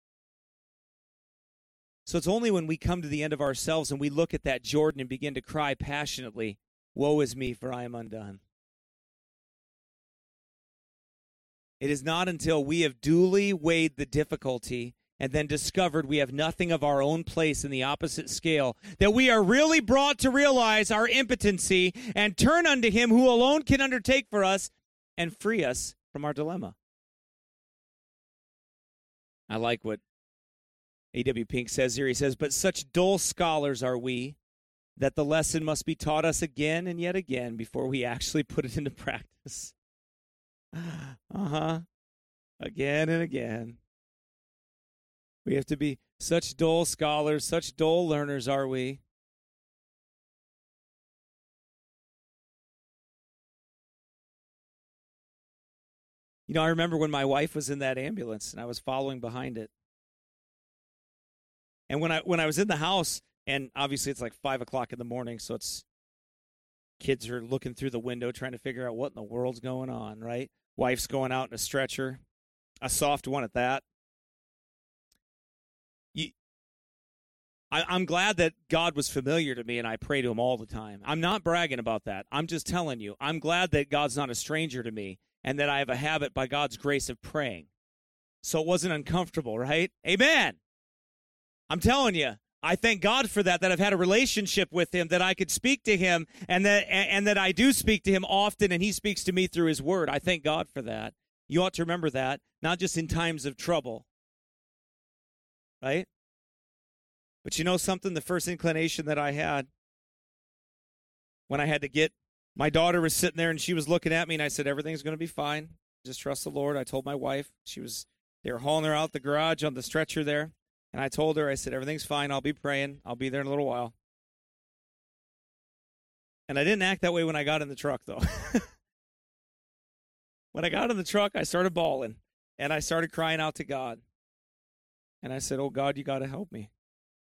So it's only when we come to the end of ourselves and we look at that Jordan and begin to cry passionately, woe is me, for I am undone. It is not until we have duly weighed the difficulty and then discovered we have nothing of our own place in the opposite scale that we are really brought to realize our impotency and turn unto him who alone can undertake for us and free us from our dilemma. I like what A.W. Pink says here. He says, but such dull scholars are we that the lesson must be taught us again and yet again before we actually put it into practice. Again and again. We have to be such dull scholars, such dull learners are we. I remember when my wife was in that ambulance and I was following behind it. And when I was in the house, and obviously it's like 5 o'clock in the morning, so kids are looking through the window trying to figure out what in the world's going on, right? Wife's going out in a stretcher, a soft one at that. I'm glad that God was familiar to me and I pray to him all the time. I'm not bragging about that. I'm just telling you, I'm glad that God's not a stranger to me and that I have a habit by God's grace of praying. So it wasn't uncomfortable, right? Amen. I'm telling you, I thank God for that I've had a relationship with him, that I could speak to him, and that I do speak to him often, and he speaks to me through his word. I thank God for that. You ought to remember that, not just in times of trouble, right? But you know something? The first inclination that I had when I had to get, my daughter was sitting there, and she was looking at me, and I said, everything's going to be fine. Just trust the Lord. I told my wife. They were hauling her out the garage on the stretcher there. And I told her, I said, everything's fine. I'll be praying. I'll be there in a little while. And I didn't act that way when I got in the truck, though. When I got in the truck, I started bawling. And I started crying out to God. And I said, oh, God, you got to help me.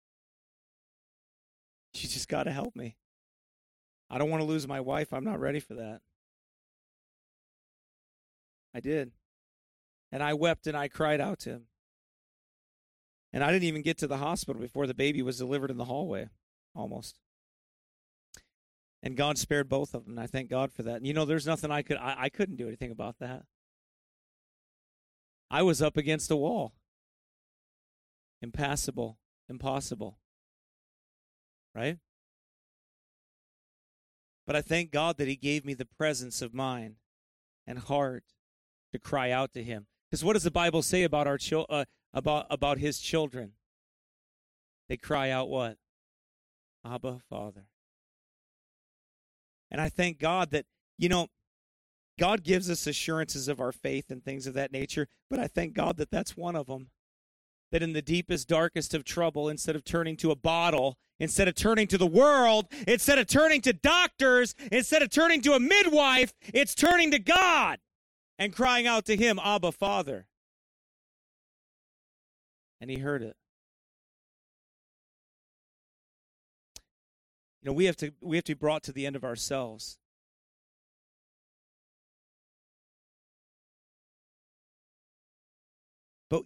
You just got to help me. I don't want to lose my wife. I'm not ready for that. I did. And I wept and I cried out to him. And I didn't even get to the hospital before the baby was delivered in the hallway, almost. And God spared both of them, and I thank God for that. And there's nothing I couldn't do anything about that. I was up against a wall. Impassable, impossible. Right? But I thank God that he gave me the presence of mind and heart to cry out to him. Because what does the Bible say about our about his children? They cry out what? Abba, Father. And I thank God that, God gives us assurances of our faith and things of that nature, but I thank God that that's one of them. That in the deepest, darkest of trouble, instead of turning to a bottle, instead of turning to the world, instead of turning to doctors, instead of turning to a midwife, it's turning to God and crying out to him, Abba, Father. And he heard it. We have to be brought to the end of ourselves. But,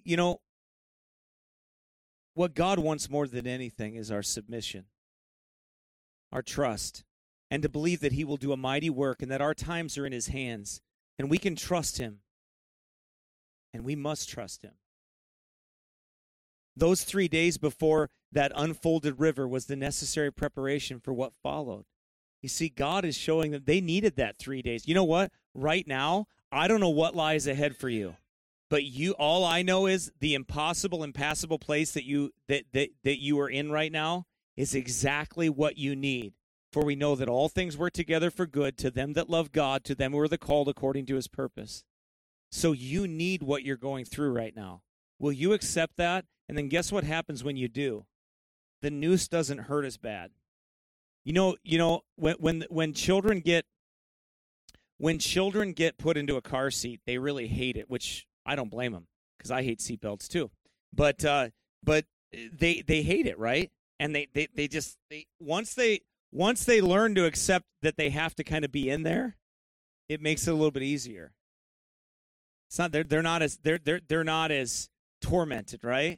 what God wants more than anything is our submission, our trust, and to believe that he will do a mighty work and that our times are in his hands, and we can trust him, and we must trust him. Those 3 days before that unfolded river was the necessary preparation for what followed. You see, God is showing them they needed that 3 days. You know what? Right now, I don't know what lies ahead for you. But all I know is the impossible, impassable place that you are in right now is exactly what you need. For we know that all things work together for good to them that love God, to them who are the called according to his purpose. So you need what you're going through right now. Will you accept that? And then guess what happens when you do? The noose doesn't hurt as bad. When children get put into a car seat, they really hate it, which I don't blame them because I hate seatbelts too. But they hate it, right? And they once they learn to accept that they have to kind of be in there, it makes it a little bit easier. It's not they're not as tormented, right?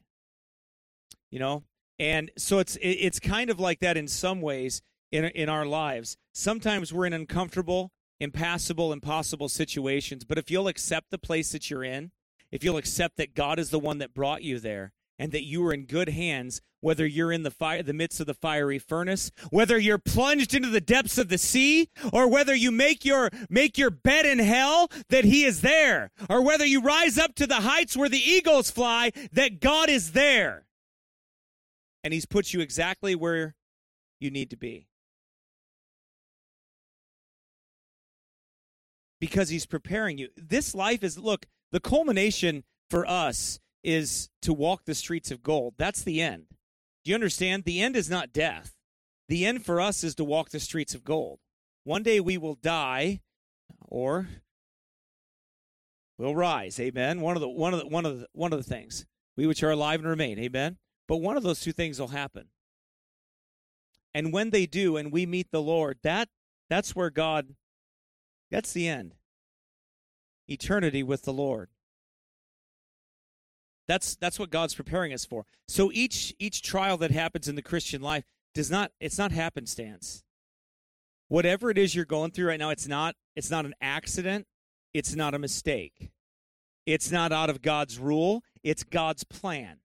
And so it's kind of like that in some ways in our lives. Sometimes we're in uncomfortable, impassable, impossible situations, but if you'll accept the place that you're in, if you'll accept that God is the one that brought you there and that you are in good hands, whether you're in the midst of the fiery furnace, whether you're plunged into the depths of the sea, or whether you make your bed in hell, that he is there, or whether you rise up to the heights where the eagles fly, that God is there. And he's put you exactly where you need to be. Because he's preparing you. This life is, look, the culmination for us is to walk the streets of gold. That's the end. Do you understand? The end is not death. The end for us is to walk the streets of gold. One day we will die, or we'll rise. Amen. One of the things. We which are alive and remain. Amen. But one of those two things will happen. And when they do, and we meet the Lord, that's where God. That's the end. Eternity with the Lord. That's what God's preparing us for. So each trial that happens in the Christian life it's not happenstance. Whatever it is you're going through right now, it's not an accident, it's not a mistake. It's not out of God's rule, it's God's plan.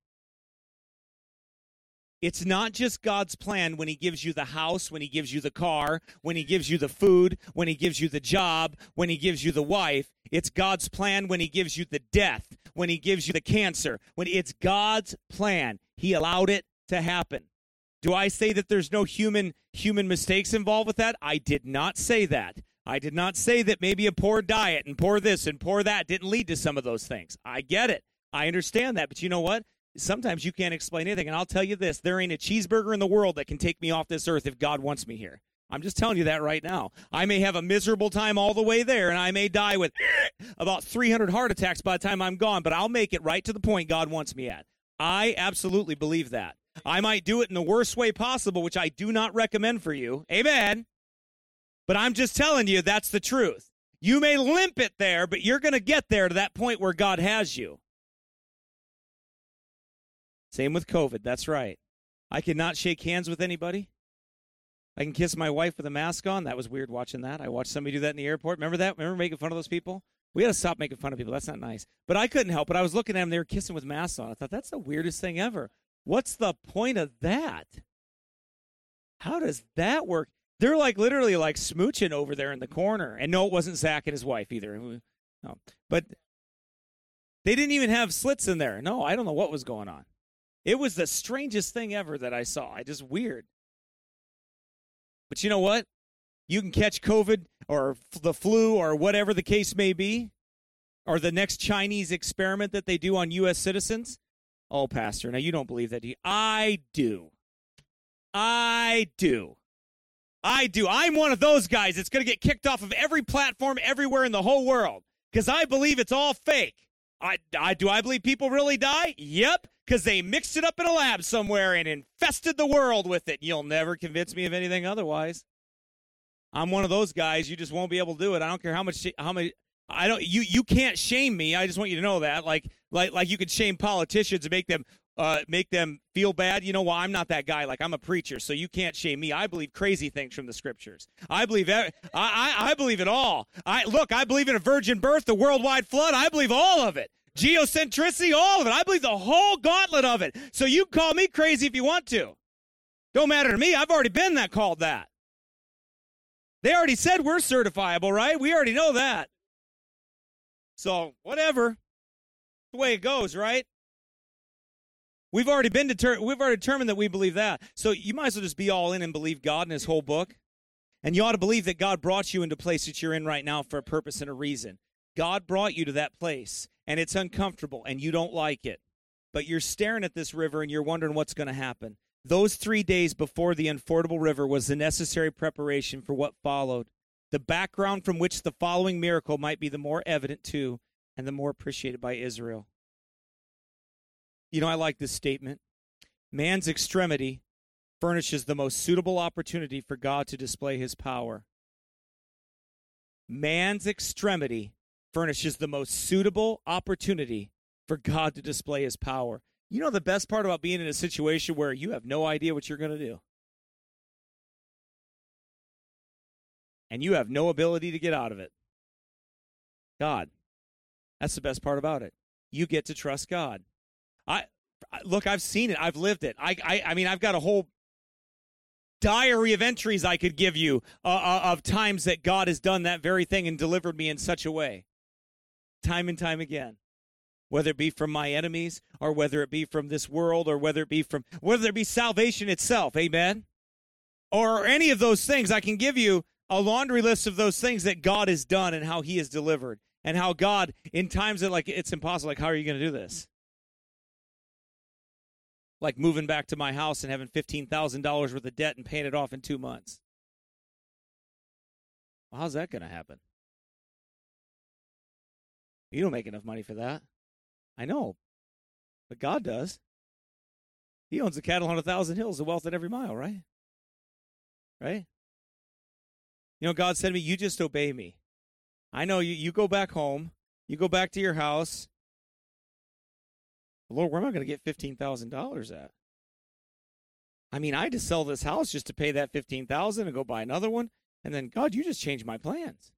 It's not just God's plan when he gives you the house, when he gives you the car, when he gives you the food, when he gives you the job, when he gives you the wife. It's God's plan when he gives you the death, when he gives you the cancer. When it's God's plan. He allowed it to happen. Do I say that there's no human mistakes involved with that? I did not say that. I did not say that maybe a poor diet and poor this and poor that didn't lead to some of those things. I get it. I understand that. But you know what? Sometimes you can't explain anything, and I'll tell you this, there ain't a cheeseburger in the world that can take me off this earth if God wants me here. I'm just telling you that right now. I may have a miserable time all the way there, and I may die with about 300 heart attacks by the time I'm gone, but I'll make it right to the point God wants me at. I absolutely believe that. I might do it in the worst way possible, which I do not recommend for you. Amen. But I'm just telling you that's the truth. You may limp it there, but you're going to get there to that point where God has you. Same with COVID. That's right. I cannot shake hands with anybody. I can kiss my wife with a mask on. That was weird watching that. I watched somebody do that in the airport. Remember that? Remember making fun of those people? We got to stop making fun of people. That's not nice. But I couldn't help it. I was looking at them. They were kissing with masks on. I thought, that's the weirdest thing ever. What's the point of that? How does that work? They're literally smooching over there in the corner. And no, it wasn't Zach and his wife either. No. But they didn't even have slits in there. No, I don't know what was going on. It was the strangest thing ever that I saw. Just weird. But you know what? You can catch COVID or the flu or whatever the case may be, or the next Chinese experiment that they do on U.S. citizens. Oh, Pastor, now you don't believe that, do you? I do. I do. I'm one of those guys that's going to get kicked off of every platform everywhere in the whole world because I believe it's all fake. Do I believe people really die? Yep, because they mixed it up in a lab somewhere and infested the world with it. You'll never convince me of anything otherwise. I'm one of those guys. You just won't be able to do it. I don't care how much. You can't shame me. I just want you to know that. Like you could shame politicians and make them feel bad. You know, well, I'm not that guy. Like, I'm a preacher, so you can't shame me. I believe crazy things from the scriptures. I believe I believe it all. I believe in a virgin birth, the worldwide flood. I believe all of it. Geocentricity, all of it. I believe the whole gauntlet of it. So you can call me crazy if you want to. Don't matter to me. I've already been called that. They already said we're certifiable, right? We already know that. So whatever. The way it goes, right? We've already determined that we believe that. So you might as well just be all in and believe God in his whole book. And you ought to believe that God brought you into the place that you're in right now for a purpose and a reason. God brought you to that place, and it's uncomfortable, and you don't like it. But you're staring at this river, and you're wondering what's going to happen. Those 3 days before the unfordable river was the necessary preparation for what followed. The background from which the following miracle might be the more evident to and the more appreciated by Israel. You know, I like this statement. Man's extremity furnishes the most suitable opportunity for God to display his power. Man's extremity furnishes the most suitable opportunity for God to display his power. You know the best part about being in a situation where you have no idea what you're going to do? And you have no ability to get out of it. God. That's the best part about it. You get to trust God. Look, I've seen it. I've lived it. I mean, I've got a whole diary of entries I could give you of times that God has done that very thing and delivered me in such a way. Time and time again. Whether it be from my enemies or whether it be from this world or whether it be salvation itself. Amen? Or any of those things. I can give you a laundry list of those things that God has done and how he has delivered. And how God, in times that like it's impossible, like how are you going to do this? Like moving back to my house and having $15,000 worth of debt and paying it off in 2 months. Well, how's that going to happen? You don't make enough money for that. I know, but God does. He owns the cattle on 1,000 hills, the wealth at every mile, right? Right? You know, God said to me, you just obey me. I know you go back home. You go back to your house. Lord, where am I going to get $15,000 at? I mean, I had to sell this house just to pay that $15,000 and go buy another one. And then, God, you just changed my plans.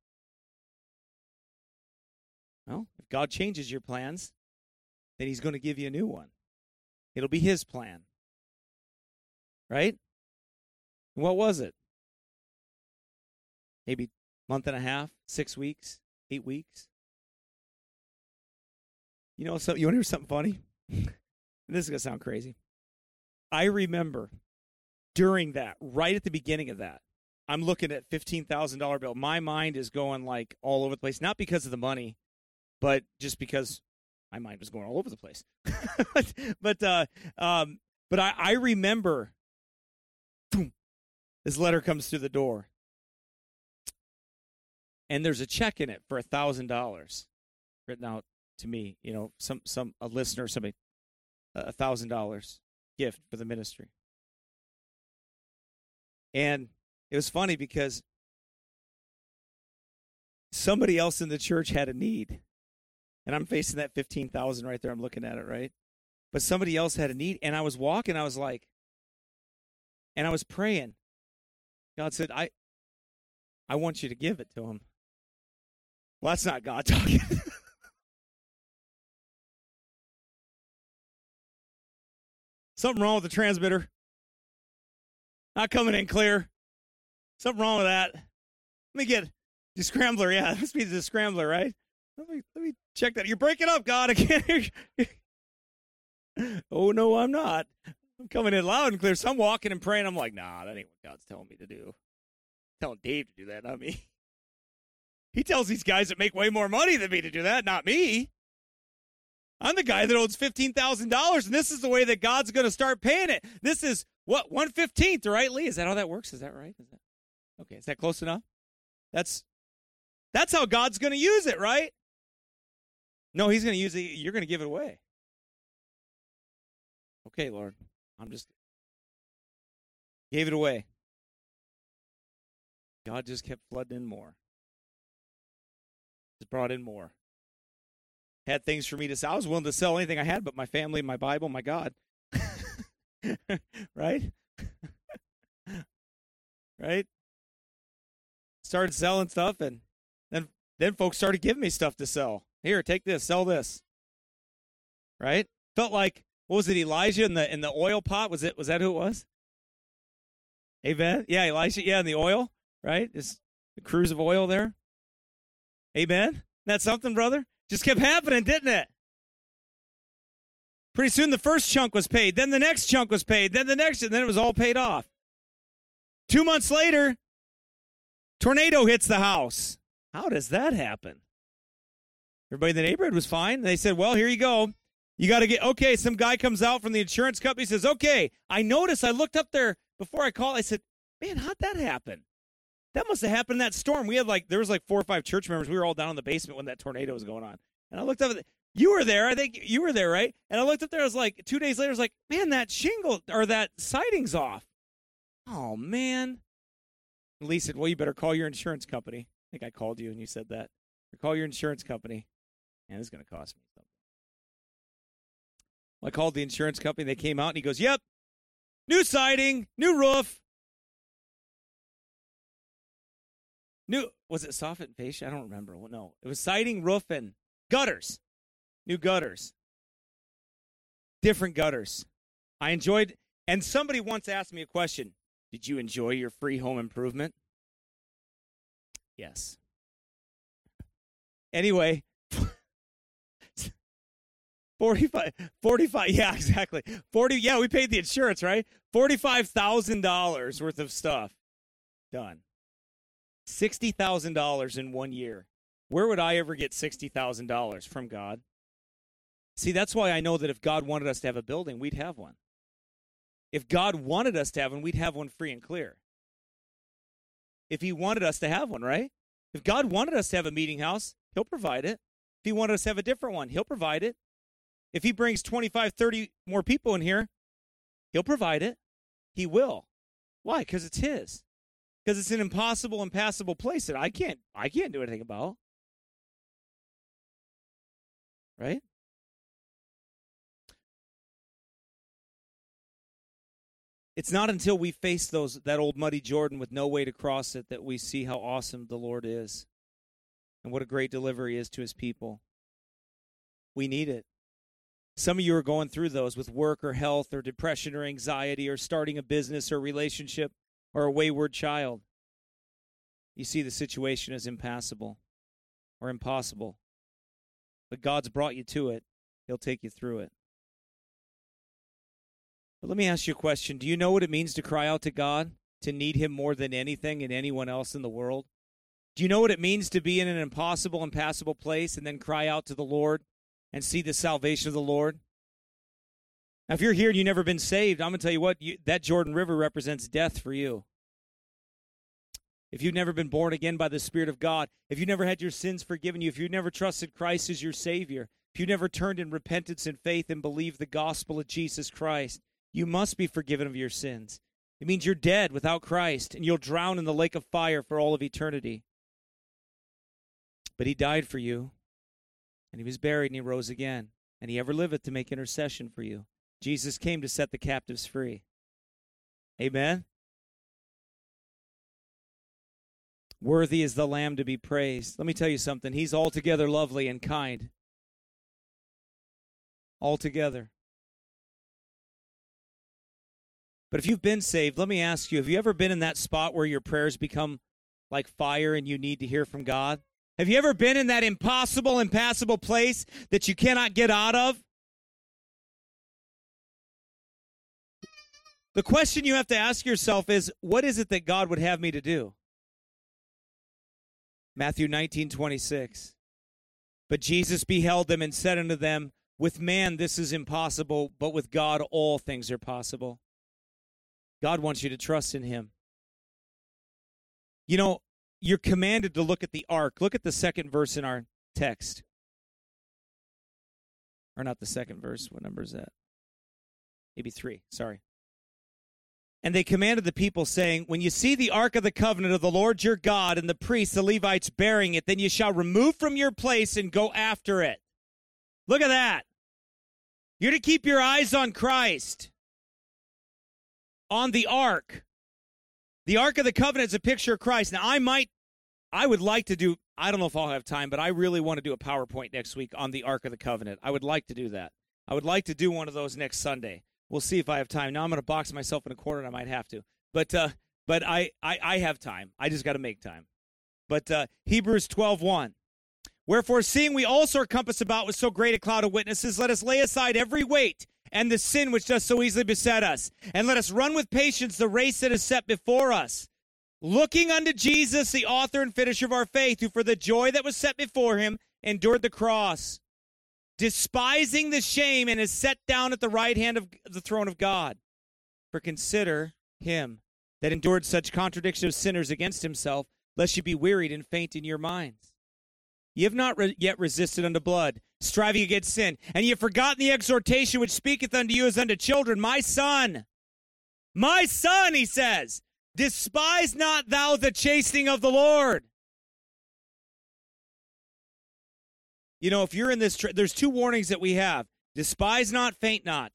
Well, if God changes your plans, then he's going to give you a new one. It'll be his plan. Right? And what was it? Maybe a month and a half, 6 weeks, 8 weeks. You know, so you want to hear something funny? This is going to sound crazy. I remember during that, right at the beginning of that, I'm looking at $15,000 bill. My mind is going like all over the place, not because of the money, but just because my mind was going all over the place. but I remember boom, this letter comes through the door. And there's a check in it for $1,000 written out to me, you know, a listener, somebody, $1,000 gift for the ministry. And it was funny because somebody else in the church had a need. And I'm facing that $15,000 right there. I'm looking at it, right? But somebody else had a need. And I was walking, I was like, and I was praying. God said, I want you to give it to him. Well, that's not God talking. Something wrong with the transmitter. Not coming in clear. Something wrong with that. Let me get the scrambler. Yeah, that must be the scrambler, right? Let me check that. You're breaking up, God. I can't hear you. Oh, no, I'm not. I'm coming in loud and clear. So I'm walking and praying. I'm like, nah, that ain't what God's telling me to do. telling Dave to do that, not me. He tells these guys that make way more money than me to do that, not me. I'm the guy that owns $15,000, and this is the way that God's going to start paying it. This is, what, 1/15th, right, Lee? Is that how that works? Is that right? Okay, is that close enough? That's how God's going to use it, right? No, he's going to use it. You're going to give it away. Okay, Lord, I'm just gave it away. God just kept flooding in more. Just brought in more. Had things for me to sell. I was willing to sell anything I had but my family, my Bible, my God. Right? Right? Started selling stuff, and then folks started giving me stuff to sell. Here, take this, sell this. Right? Felt like, what was it, Elijah in the oil pot? Was that who it was? Amen? Yeah, Elijah, yeah, in the oil, right? Just the cruise of oil there. Amen? Isn't that something, brother? Just kept happening, didn't it? Pretty soon the first chunk was paid, then the next chunk was paid, then the next, and then it was all paid off. 2 months later, tornado hits the house. How does that happen? Everybody in the neighborhood was fine. They said, well, here you go. You got to get, okay, some guy comes out from the insurance company, says, okay, I noticed, I looked up there before I called, I said, man, how'd that happen? That must have happened in that storm. There was 4 or 5 church members. We were all down in the basement when that tornado was going on. And I looked up you were there. I think you were there, right? And I looked up there. I was like, 2 days later, I was like, man, that shingle or that siding's off. Oh, man. And Lee said, well, you better call your insurance company. I think I called you and you said that. Or call your insurance company. Man, this is going to cost me something. Well, I called the insurance company. They came out and he goes, yep, new siding, new roof. Was it soffit and fascia? I don't remember. Well, no, it was siding, roof, and gutters. New gutters. Different gutters. I enjoyed, and somebody once asked me a question. Did you enjoy your free home improvement? Yes. Anyway, 45, yeah, exactly. We paid the insurance, right? $45,000 worth of stuff. Done. $60,000 in 1 year. Where would I ever get $60,000 from God? See, that's why I know that if God wanted us to have a building, we'd have one. If God wanted us to have one, we'd have one free and clear. If he wanted us to have one, right? If God wanted us to have a meeting house, he'll provide it. If he wanted us to have a different one, he'll provide it. If he brings 25, 30 more people in here, he'll provide it. He will. Why? Because it's his. Because it's an impossible, impassable place that I can't do anything about. Right? It's not until we face that old muddy Jordan with no way to cross it that we see how awesome the Lord is and what a great deliverer he is to his people. We need it. Some of you are going through those with work or health or depression or anxiety or starting a business or relationship or a wayward child. You see the situation as impassable or impossible. But God's brought you to it. He'll take you through it. But let me ask you a question. Do you know what it means to cry out to God, to need him more than anything and anyone else in the world? Do you know what it means to be in an impossible, impassable place and then cry out to the Lord and see the salvation of the Lord? Now, if you're here and you've never been saved, I'm going to tell you what, that Jordan River represents death for you. If you've never been born again by the Spirit of God, if you've never had your sins forgiven you, if you've never trusted Christ as your Savior, if you've never turned in repentance and faith and believed the gospel of Jesus Christ, you must be forgiven of your sins. It means you're dead without Christ, and you'll drown in the lake of fire for all of eternity. But he died for you, and he was buried, and he rose again, and he ever liveth to make intercession for you. Jesus came to set the captives free. Amen? Worthy is the Lamb to be praised. Let me tell you something. He's altogether lovely and kind. Altogether. But if you've been saved, let me ask you, have you ever been in that spot where your prayers become like fire and you need to hear from God? Have you ever been in that impossible, impassable place that you cannot get out of? The question you have to ask yourself is, what is it that God would have me to do? Matthew 19:26. But Jesus beheld them and said unto them, with man this is impossible, but with God all things are possible. God wants you to trust in him. You know, you're commanded to look at the ark. Look at the second verse in our text. Or not the second verse. What number is that? Maybe 3. Sorry. And they commanded the people, saying, when you see the ark of the covenant of the Lord your God and the priests, the Levites, bearing it, then you shall remove from your place and go after it. Look at that. You're to keep your eyes on Christ, on the ark. The ark of the covenant is a picture of Christ. Now, I would like to do, I don't know if I'll have time, but I really want to do a PowerPoint next week on the ark of the covenant. I would like to do that. I would like to do one of those next Sunday. We'll see if I have time. Now I'm going to box myself in a corner, and I might have to. But I have time. I just got to make time. But Hebrews 12:1. Wherefore, seeing we also are compassed about with so great a cloud of witnesses, let us lay aside every weight and the sin which does so easily beset us, and let us run with patience the race that is set before us, looking unto Jesus, the author and finisher of our faith, who for the joy that was set before him endured the cross, despising the shame, and is set down at the right hand of the throne of God. For consider him that endured such contradiction of sinners against himself, lest you be wearied and faint in your minds. Ye have not yet resisted unto blood, striving against sin, and ye have forgotten the exhortation which speaketh unto you as unto children. My son, he says, despise not thou the chastening of the Lord. You know, if you're in this, there's 2 warnings that we have. Despise not, faint not.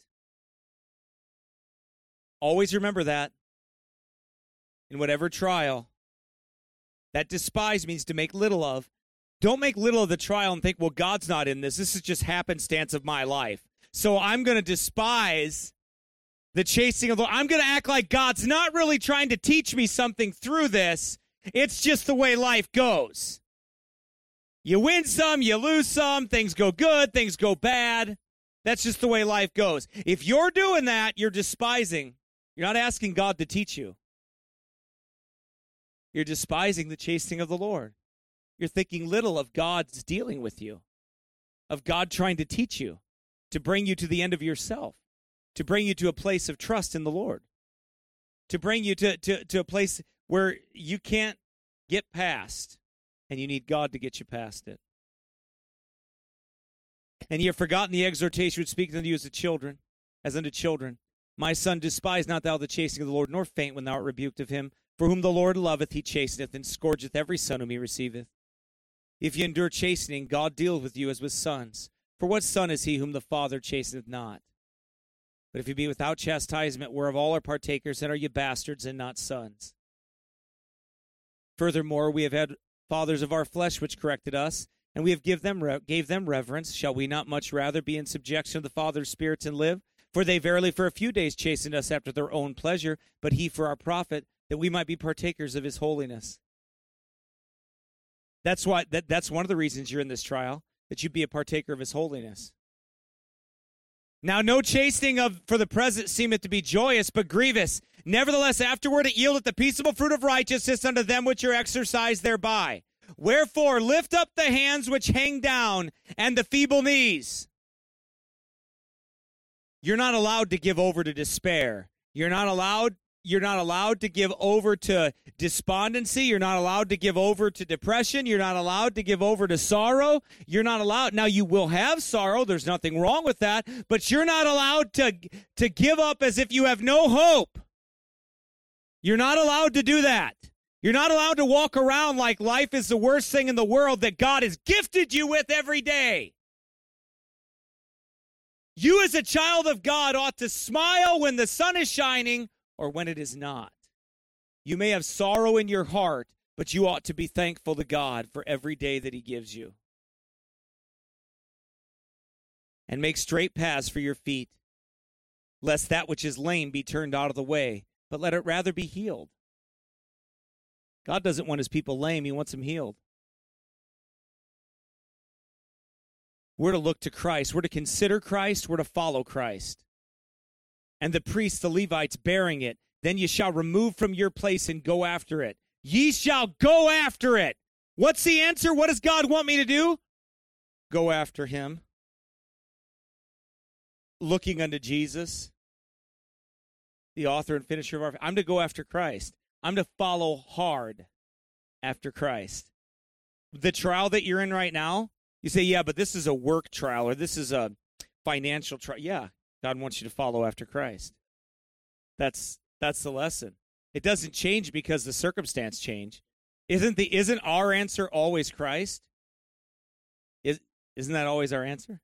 Always remember that. In whatever trial, that despise means to make little of. Don't make little of the trial and think, well, God's not in this. This is just happenstance of my life. So I'm going to despise the chasing of the Lord. I'm going to act like God's not really trying to teach me something through this. It's just the way life goes. You win some, you lose some, things go good, things go bad. That's just the way life goes. If you're doing that, you're despising. You're not asking God to teach you. You're despising the chastening of the Lord. You're thinking little of God's dealing with you, of God trying to teach you, to bring you to the end of yourself, to bring you to a place of trust in the Lord, to bring you to a place where you can't get past, and you need God to get you past it. And ye have forgotten the exhortation which speaketh unto you as unto children. My son, despise not thou the chastening of the Lord, nor faint when thou art rebuked of him. For whom the Lord loveth, he chasteneth, and scourgeth every son whom he receiveth. If ye endure chastening, God dealeth with you as with sons. For what son is he whom the Father chasteneth not? But if ye be without chastisement, whereof all are partakers, then are ye bastards and not sons. Furthermore, we have had fathers of our flesh which corrected us, and we have gave them reverence. Shall we not much rather be in subjection to the Father of spirits and live? For they verily for a few days chastened us after their own pleasure, but he for our profit, that we might be partakers of his holiness. That's why that's one of the reasons you're in this trial, that you be a partaker of his holiness. Now no chastening for the present seemeth to be joyous, but grievous. Nevertheless, afterward it yieldeth the peaceable fruit of righteousness unto them which are exercised thereby. Wherefore lift up the hands which hang down, and the feeble knees. You're not allowed to give over to despair. You're not allowed to give over to despondency. You're not allowed to give over to depression. You're not allowed to give over to sorrow. You're not allowed. Now, you will have sorrow. There's nothing wrong with that. But you're not allowed to give up as if you have no hope. You're not allowed to do that. You're not allowed to walk around like life is the worst thing in the world that God has gifted you with every day. You as a child of God ought to smile when the sun is shining or when it is not. You may have sorrow in your heart, but you ought to be thankful to God for every day that he gives you. And make straight paths for your feet, lest that which is lame be turned out of the way, but let it rather be healed. God doesn't want his people lame, he wants them healed. We're to look to Christ. We're to consider Christ. We're to follow Christ. And the priests, the Levites, bearing it, then ye shall remove from your place and go after it. Ye shall go after it. What's the answer? What does God want me to do? Go after him. Looking unto Jesus, the author and finisher of our faith. I'm to go after Christ. I'm to follow hard after Christ. The trial that you're in right now, you say, yeah, but this is a work trial or this is a financial trial. Yeah, God wants you to follow after Christ. That's the lesson. It doesn't change because the circumstance change. Isn't our answer always Christ? Isn't that always our answer?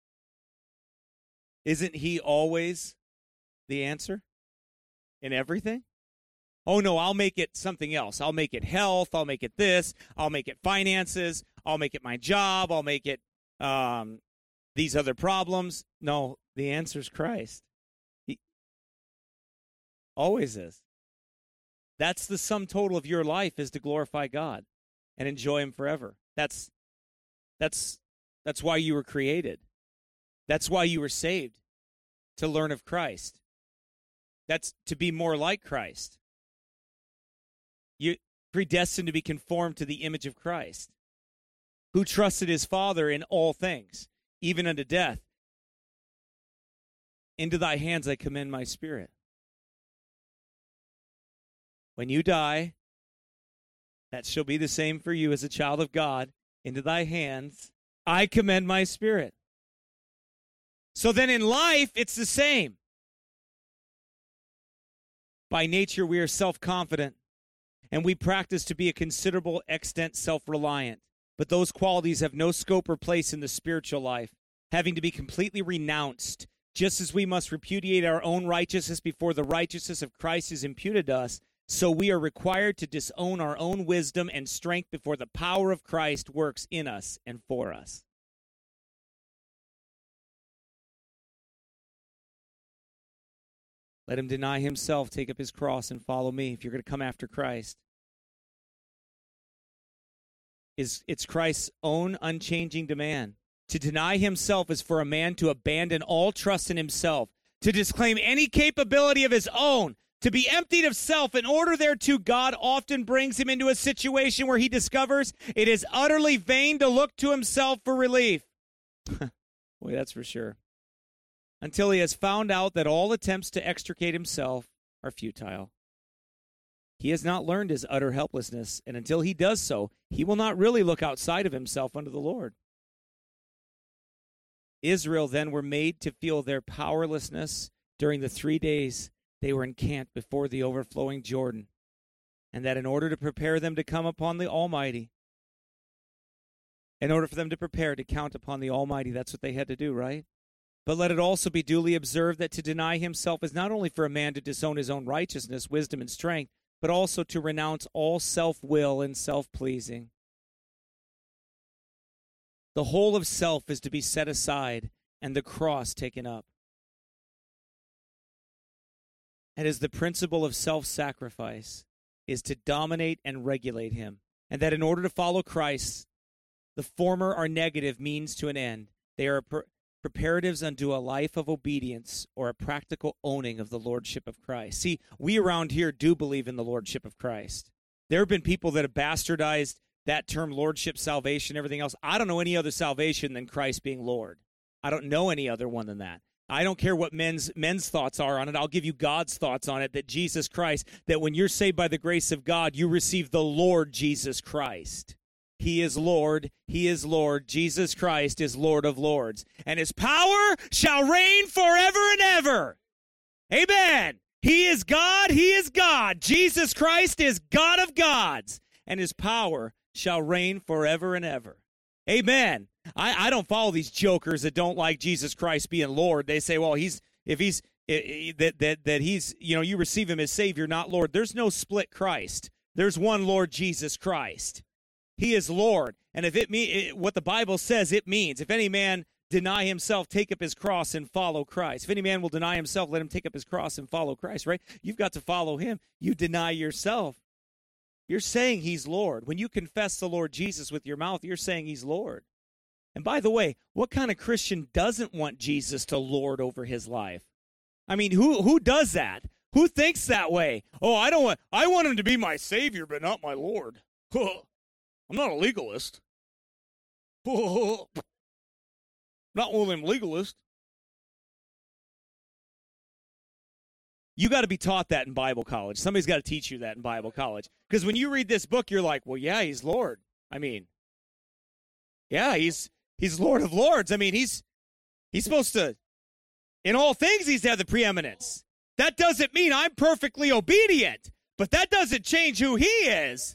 Isn't he always the answer in everything? Oh, no, I'll make it something else. I'll make it health. I'll make it this. I'll make it finances. I'll make it my job. I'll make it these other problems. No, the answer is Christ. He always is. That's the sum total of your life, is to glorify God and enjoy him forever. That's why you were created. That's why you were saved, to learn of Christ. That's to be more like Christ. You're predestined to be conformed to the image of Christ, who trusted his Father in all things, even unto death. Into thy hands I commend my spirit. When you die, that shall be the same for you as a child of God. Into thy hands I commend my spirit. So then in life, it's the same. By nature, we are self-confident, and we practice to be a considerable extent self-reliant. But those qualities have no scope or place in the spiritual life, having to be completely renounced. Just as we must repudiate our own righteousness before the righteousness of Christ is imputed to us, so we are required to disown our own wisdom and strength before the power of Christ works in us and for us. Let him deny himself, take up his cross, and follow me if you're going to come after Christ. It's Christ's own unchanging demand. To deny himself is for a man to abandon all trust in himself, to disclaim any capability of his own, to be emptied of self. In order thereto, God often brings him into a situation where he discovers it is utterly vain to look to himself for relief. Boy, that's for sure. Until he has found out that all attempts to extricate himself are futile. He has not learned his utter helplessness, and until he does so, he will not really look outside of himself unto the Lord. Israel then were made to feel their powerlessness during the 3 days they were encamped before the overflowing Jordan, and that in order to prepare them to come upon the Almighty, in order for them to prepare to count upon the Almighty, that's what they had to do, right? But let it also be duly observed that to deny himself is not only for a man to disown his own righteousness, wisdom, and strength, but also to renounce all self-will and self-pleasing. The whole of self is to be set aside and the cross taken up. And as the principle of self-sacrifice is to dominate and regulate him, and that in order to follow Christ, the former are negative means to an end. They are preparatives unto a life of obedience or a practical owning of the lordship of Christ. See, we around here do believe in the lordship of Christ. There have been people that have bastardized that term, lordship, salvation, everything else. I don't know any other salvation than Christ being Lord. I don't know any other one than that. I don't care what men's thoughts are on it. I'll give you God's thoughts on it, that Jesus Christ, that when you're saved by the grace of God, you receive the Lord Jesus Christ. He is Lord. He is Lord. Jesus Christ is Lord of lords. And his power shall reign forever and ever. Amen. He is God. He is God. Jesus Christ is God of gods. And his power shall reign forever and ever. Amen. I don't follow these jokers that don't like Jesus Christ being Lord. They say, well, you receive him as Savior, not Lord. There's no split Christ. There's one Lord Jesus Christ. He is Lord. And if what the Bible says, it means, if any man deny himself, take up his cross and follow Christ. If any man will deny himself, let him take up his cross and follow Christ, right? You've got to follow him. You deny yourself. You're saying he's Lord. When you confess the Lord Jesus with your mouth, you're saying he's Lord. And by the way, what kind of Christian doesn't want Jesus to lord over his life? I mean, who does that? Who thinks that way? Oh, I want him to be my Savior, but not my Lord. I'm not a legalist. Not one of them legalists. You got to be taught that in Bible college. Somebody's got to teach you that in Bible college. Because when you read this book, you're like, well, yeah, he's Lord. I mean, yeah, he's Lord of Lords. I mean, he's supposed to, in all things, he's to have the preeminence. That doesn't mean I'm perfectly obedient, but that doesn't change who he is.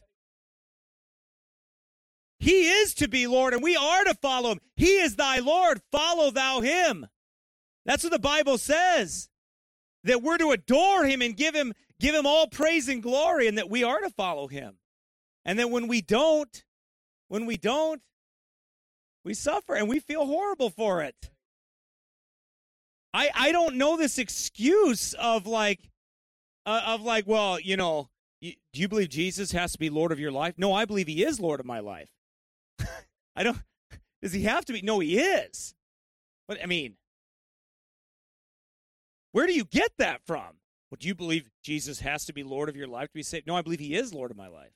He is to be Lord, and we are to follow him. He is thy Lord. Follow thou him. That's what the Bible says. That we're to adore him and give him all praise and glory, and that we are to follow him. And that when we don't, we suffer and we feel horrible for it. I don't know this excuse of like, well, you know, do you believe Jesus has to be Lord of your life? No, I believe he is Lord of my life. Does he have to be? No, he is. But I mean, where do you get that from? Well, do you believe Jesus has to be Lord of your life to be saved? No, I believe he is Lord of my life.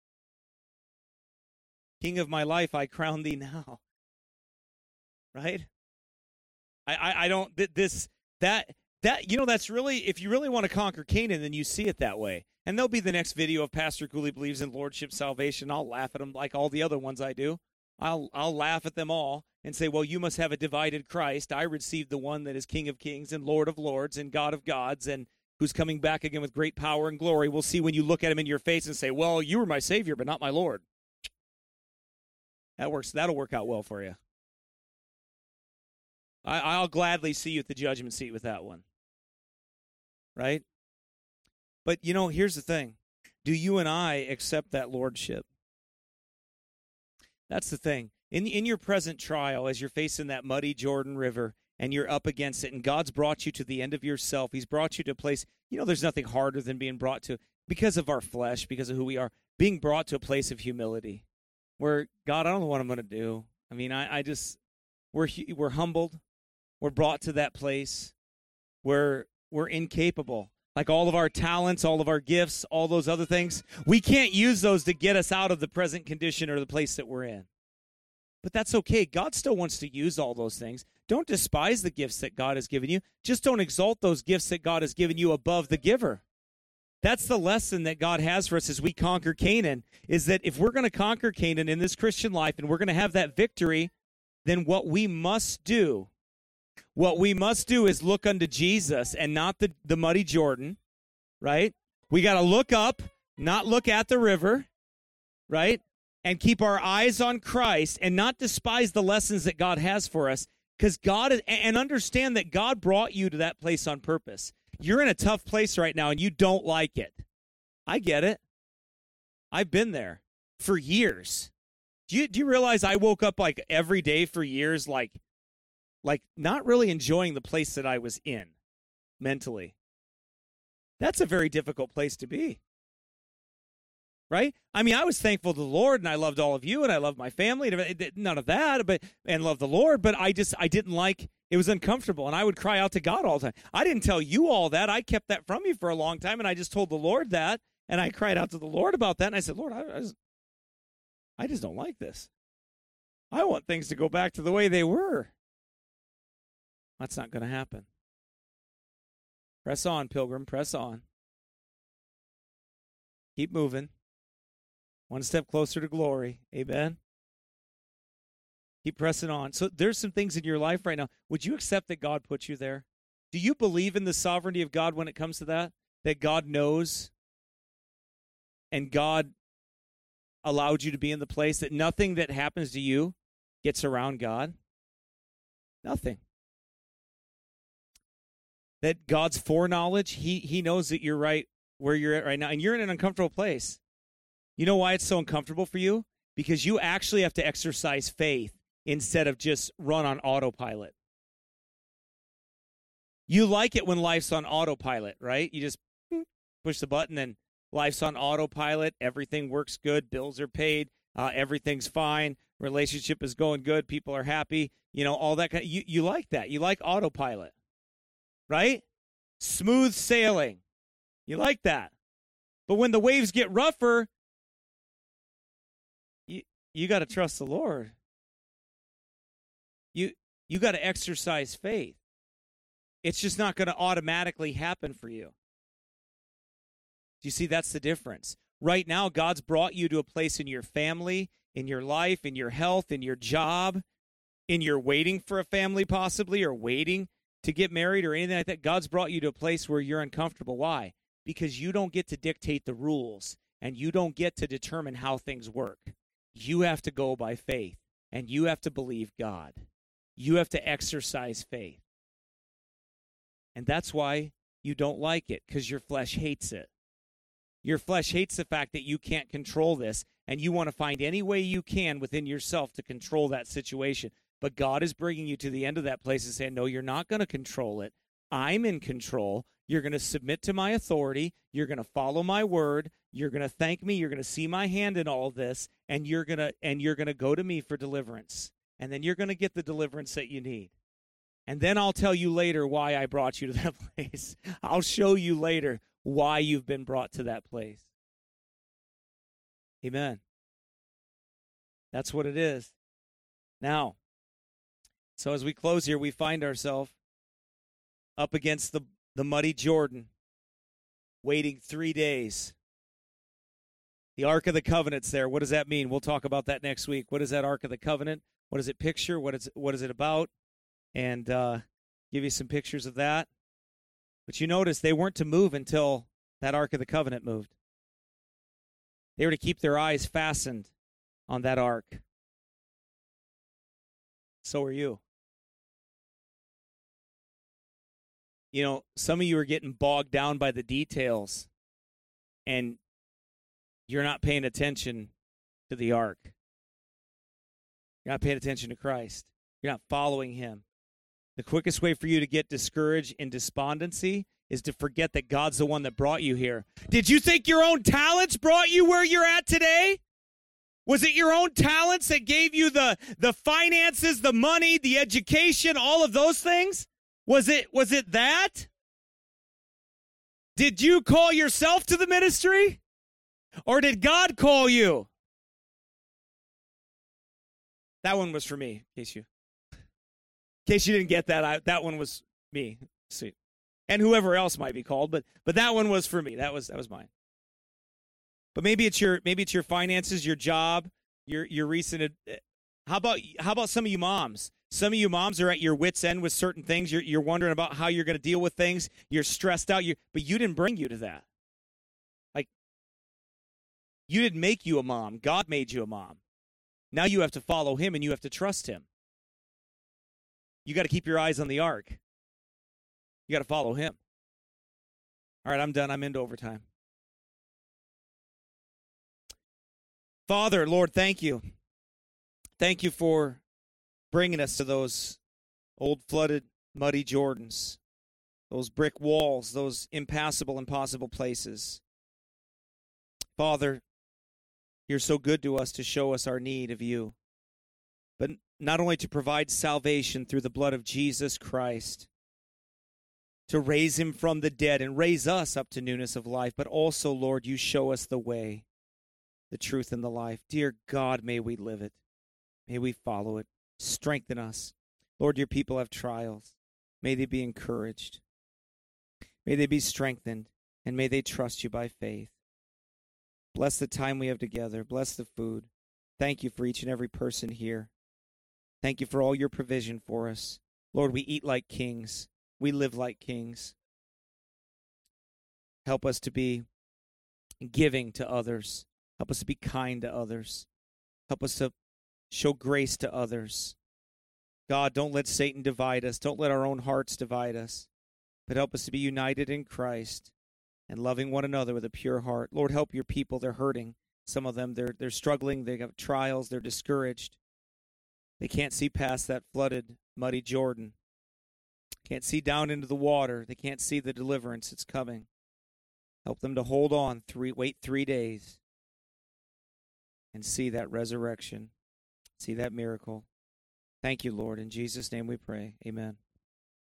King of my life, I crown thee now. Right? I don't, you know, that's really, if you really want to conquer Canaan, then you see it that way. And there'll be the next video of Pastor Cooley believes in Lordship salvation. I'll laugh at him like all the other ones I do. I'll laugh at them all and say, well, you must have a divided Christ. I received the one that is King of kings and Lord of lords and God of gods and who's coming back again with great power and glory. We'll see when you look at him in your face and say, well, you were my Savior, but not my Lord. That'll work out well for you. I'll gladly see you at the judgment seat with that one. Right? But, you know, here's the thing. Do you and I accept that lordship? That's the thing. In your present trial, as you're facing that muddy Jordan River and you're up against it, and God's brought you to the end of yourself, he's brought you to a place, you know, there's nothing harder than being brought to, because of our flesh, because of who we are, being brought to a place of humility where, God, I don't know what I'm going to do. I mean, we're humbled. We're brought to that place where we're incapable. Like all of our talents, all of our gifts, all those other things, we can't use those to get us out of the present condition or the place that we're in. But that's okay. God still wants to use all those things. Don't despise the gifts that God has given you. Just don't exalt those gifts that God has given you above the giver. That's the lesson that God has for us as we conquer Canaan, is that if we're going to conquer Canaan in this Christian life and we're going to have that victory, then what we must do is look unto Jesus and not the muddy Jordan, right? We got to look up, not look at the river, right? And keep our eyes on Christ and not despise the lessons that God has for us, because and understand that God brought you to that place on purpose. You're in a tough place right now and you don't like it. I get it. I've been there for years. Do you realize I woke up like every day for years, like not really enjoying the place that I was in mentally? That's a very difficult place to be. Right? I mean, I was thankful to the Lord, and I loved all of you, and I loved my family, none of that, and loved the Lord, but I didn't like, it was uncomfortable, and I would cry out to God all the time. I didn't tell you all that. I kept that from you for a long time, and I just told the Lord that, and I cried out to the Lord about that, and I said, Lord, I just don't like this. I want things to go back to the way they were. That's not going to happen. Press on, pilgrim, press on. Keep moving. One step closer to glory. Amen. Keep pressing on. So there's some things in your life right now. Would you accept that God put you there? Do you believe in the sovereignty of God when it comes to that? That God knows and God allowed you to be in the place, that nothing that happens to you gets around God? Nothing. That God's foreknowledge, He knows that you're right where you're at right now, and you're in an uncomfortable place. You know why it's so uncomfortable for you? Because you actually have to exercise faith instead of just run on autopilot. You like it when life's on autopilot, right? You just push the button and life's on autopilot. Everything works good. Bills are paid. Everything's fine. Relationship is going good. People are happy. You know, all that kind of, you like that. You like autopilot, right? Smooth sailing. You like that. But when the waves get rougher, to trust the Lord. You got to exercise faith. It's just not going to automatically happen for you. Do you see that's the difference? Right now, God's brought you to a place in your family, in your life, in your health, in your job, in your waiting for a family possibly, or waiting to get married or anything like that. God's brought you to a place where you're uncomfortable. Why? Because you don't get to dictate the rules, and you don't get to determine how things work. You have to go by faith, and you have to believe God. You have to exercise faith. And that's why you don't like it, because your flesh hates it. Your flesh hates the fact that you can't control this, and you want to find any way you can within yourself to control that situation. But God is bringing you to the end of that place and saying, no, you're not going to control it. I'm in control. You're going to submit to my authority. You're going to follow my word. You're going to thank me. You're going to see my hand in all this, and you're going to go to me for deliverance. And then you're going to get the deliverance that you need. And then I'll tell you later why I brought you to that place. I'll show you later why you've been brought to that place. Amen. That's what it is. Now, so as we close here, we find ourselves up against the muddy Jordan, waiting 3 days. The Ark of the Covenant's there. What does that mean? We'll talk about that next week. What is that Ark of the Covenant? What does it picture? What is it about? And give you some pictures of that. But you notice they weren't to move until that Ark of the Covenant moved. They were to keep their eyes fastened on that ark. So are you. You know, some of you are getting bogged down by the details, and you're not paying attention to the ark. You're not paying attention to Christ. You're not following him. The quickest way for you to get discouraged and despondency is to forget that God's the one that brought you here. Did you think your own talents brought you where you're at today? Was it your own talents that gave you the finances, the money, the education, all of those things? Was it that? Did you call yourself to the ministry? Or did God call you? That one was for me, in case you didn't get that. That one was me. See. And whoever else might be called, but that one was for me. That was mine. But maybe it's your finances, your job, your recent. How about some of you moms? Some of you moms are at your wits' end with certain things. You're wondering about how you're going to deal with things. You're stressed out. But you didn't bring you to that. Like, you didn't make you a mom. God made you a mom. Now you have to follow him and you have to trust him. You got to keep your eyes on the ark. You got to follow him. All right, I'm done. I'm into overtime. Father, Lord, thank you. Thank you for bringing us to those old, flooded, muddy Jordans, those brick walls, those impassable, impossible places. Father, you're so good to us to show us our need of you, but not only to provide salvation through the blood of Jesus Christ, to raise him from the dead and raise us up to newness of life, but also, Lord, you show us the way, the truth, and the life. Dear God, may we live it. May we follow it. Strengthen us. Lord, your people have trials. May they be encouraged. May they be strengthened, and may they trust you by faith. Bless the time we have together. Bless the food. Thank you for each and every person here. Thank you for all your provision for us. Lord, we eat like kings. We live like kings. Help us to be giving to others. Help us to be kind to others. Help us to show grace to others. God, don't let Satan divide us. Don't let our own hearts divide us. But help us to be united in Christ and loving one another with a pure heart. Lord, help your people. They're hurting. Some of them, they're struggling. They have trials. They're discouraged. They can't see past that flooded, muddy Jordan. Can't see down into the water. They can't see the deliverance that's coming. Help them to hold on, wait 3 days, and see that resurrection, see that miracle. Thank you, Lord. In Jesus' name we pray. Amen.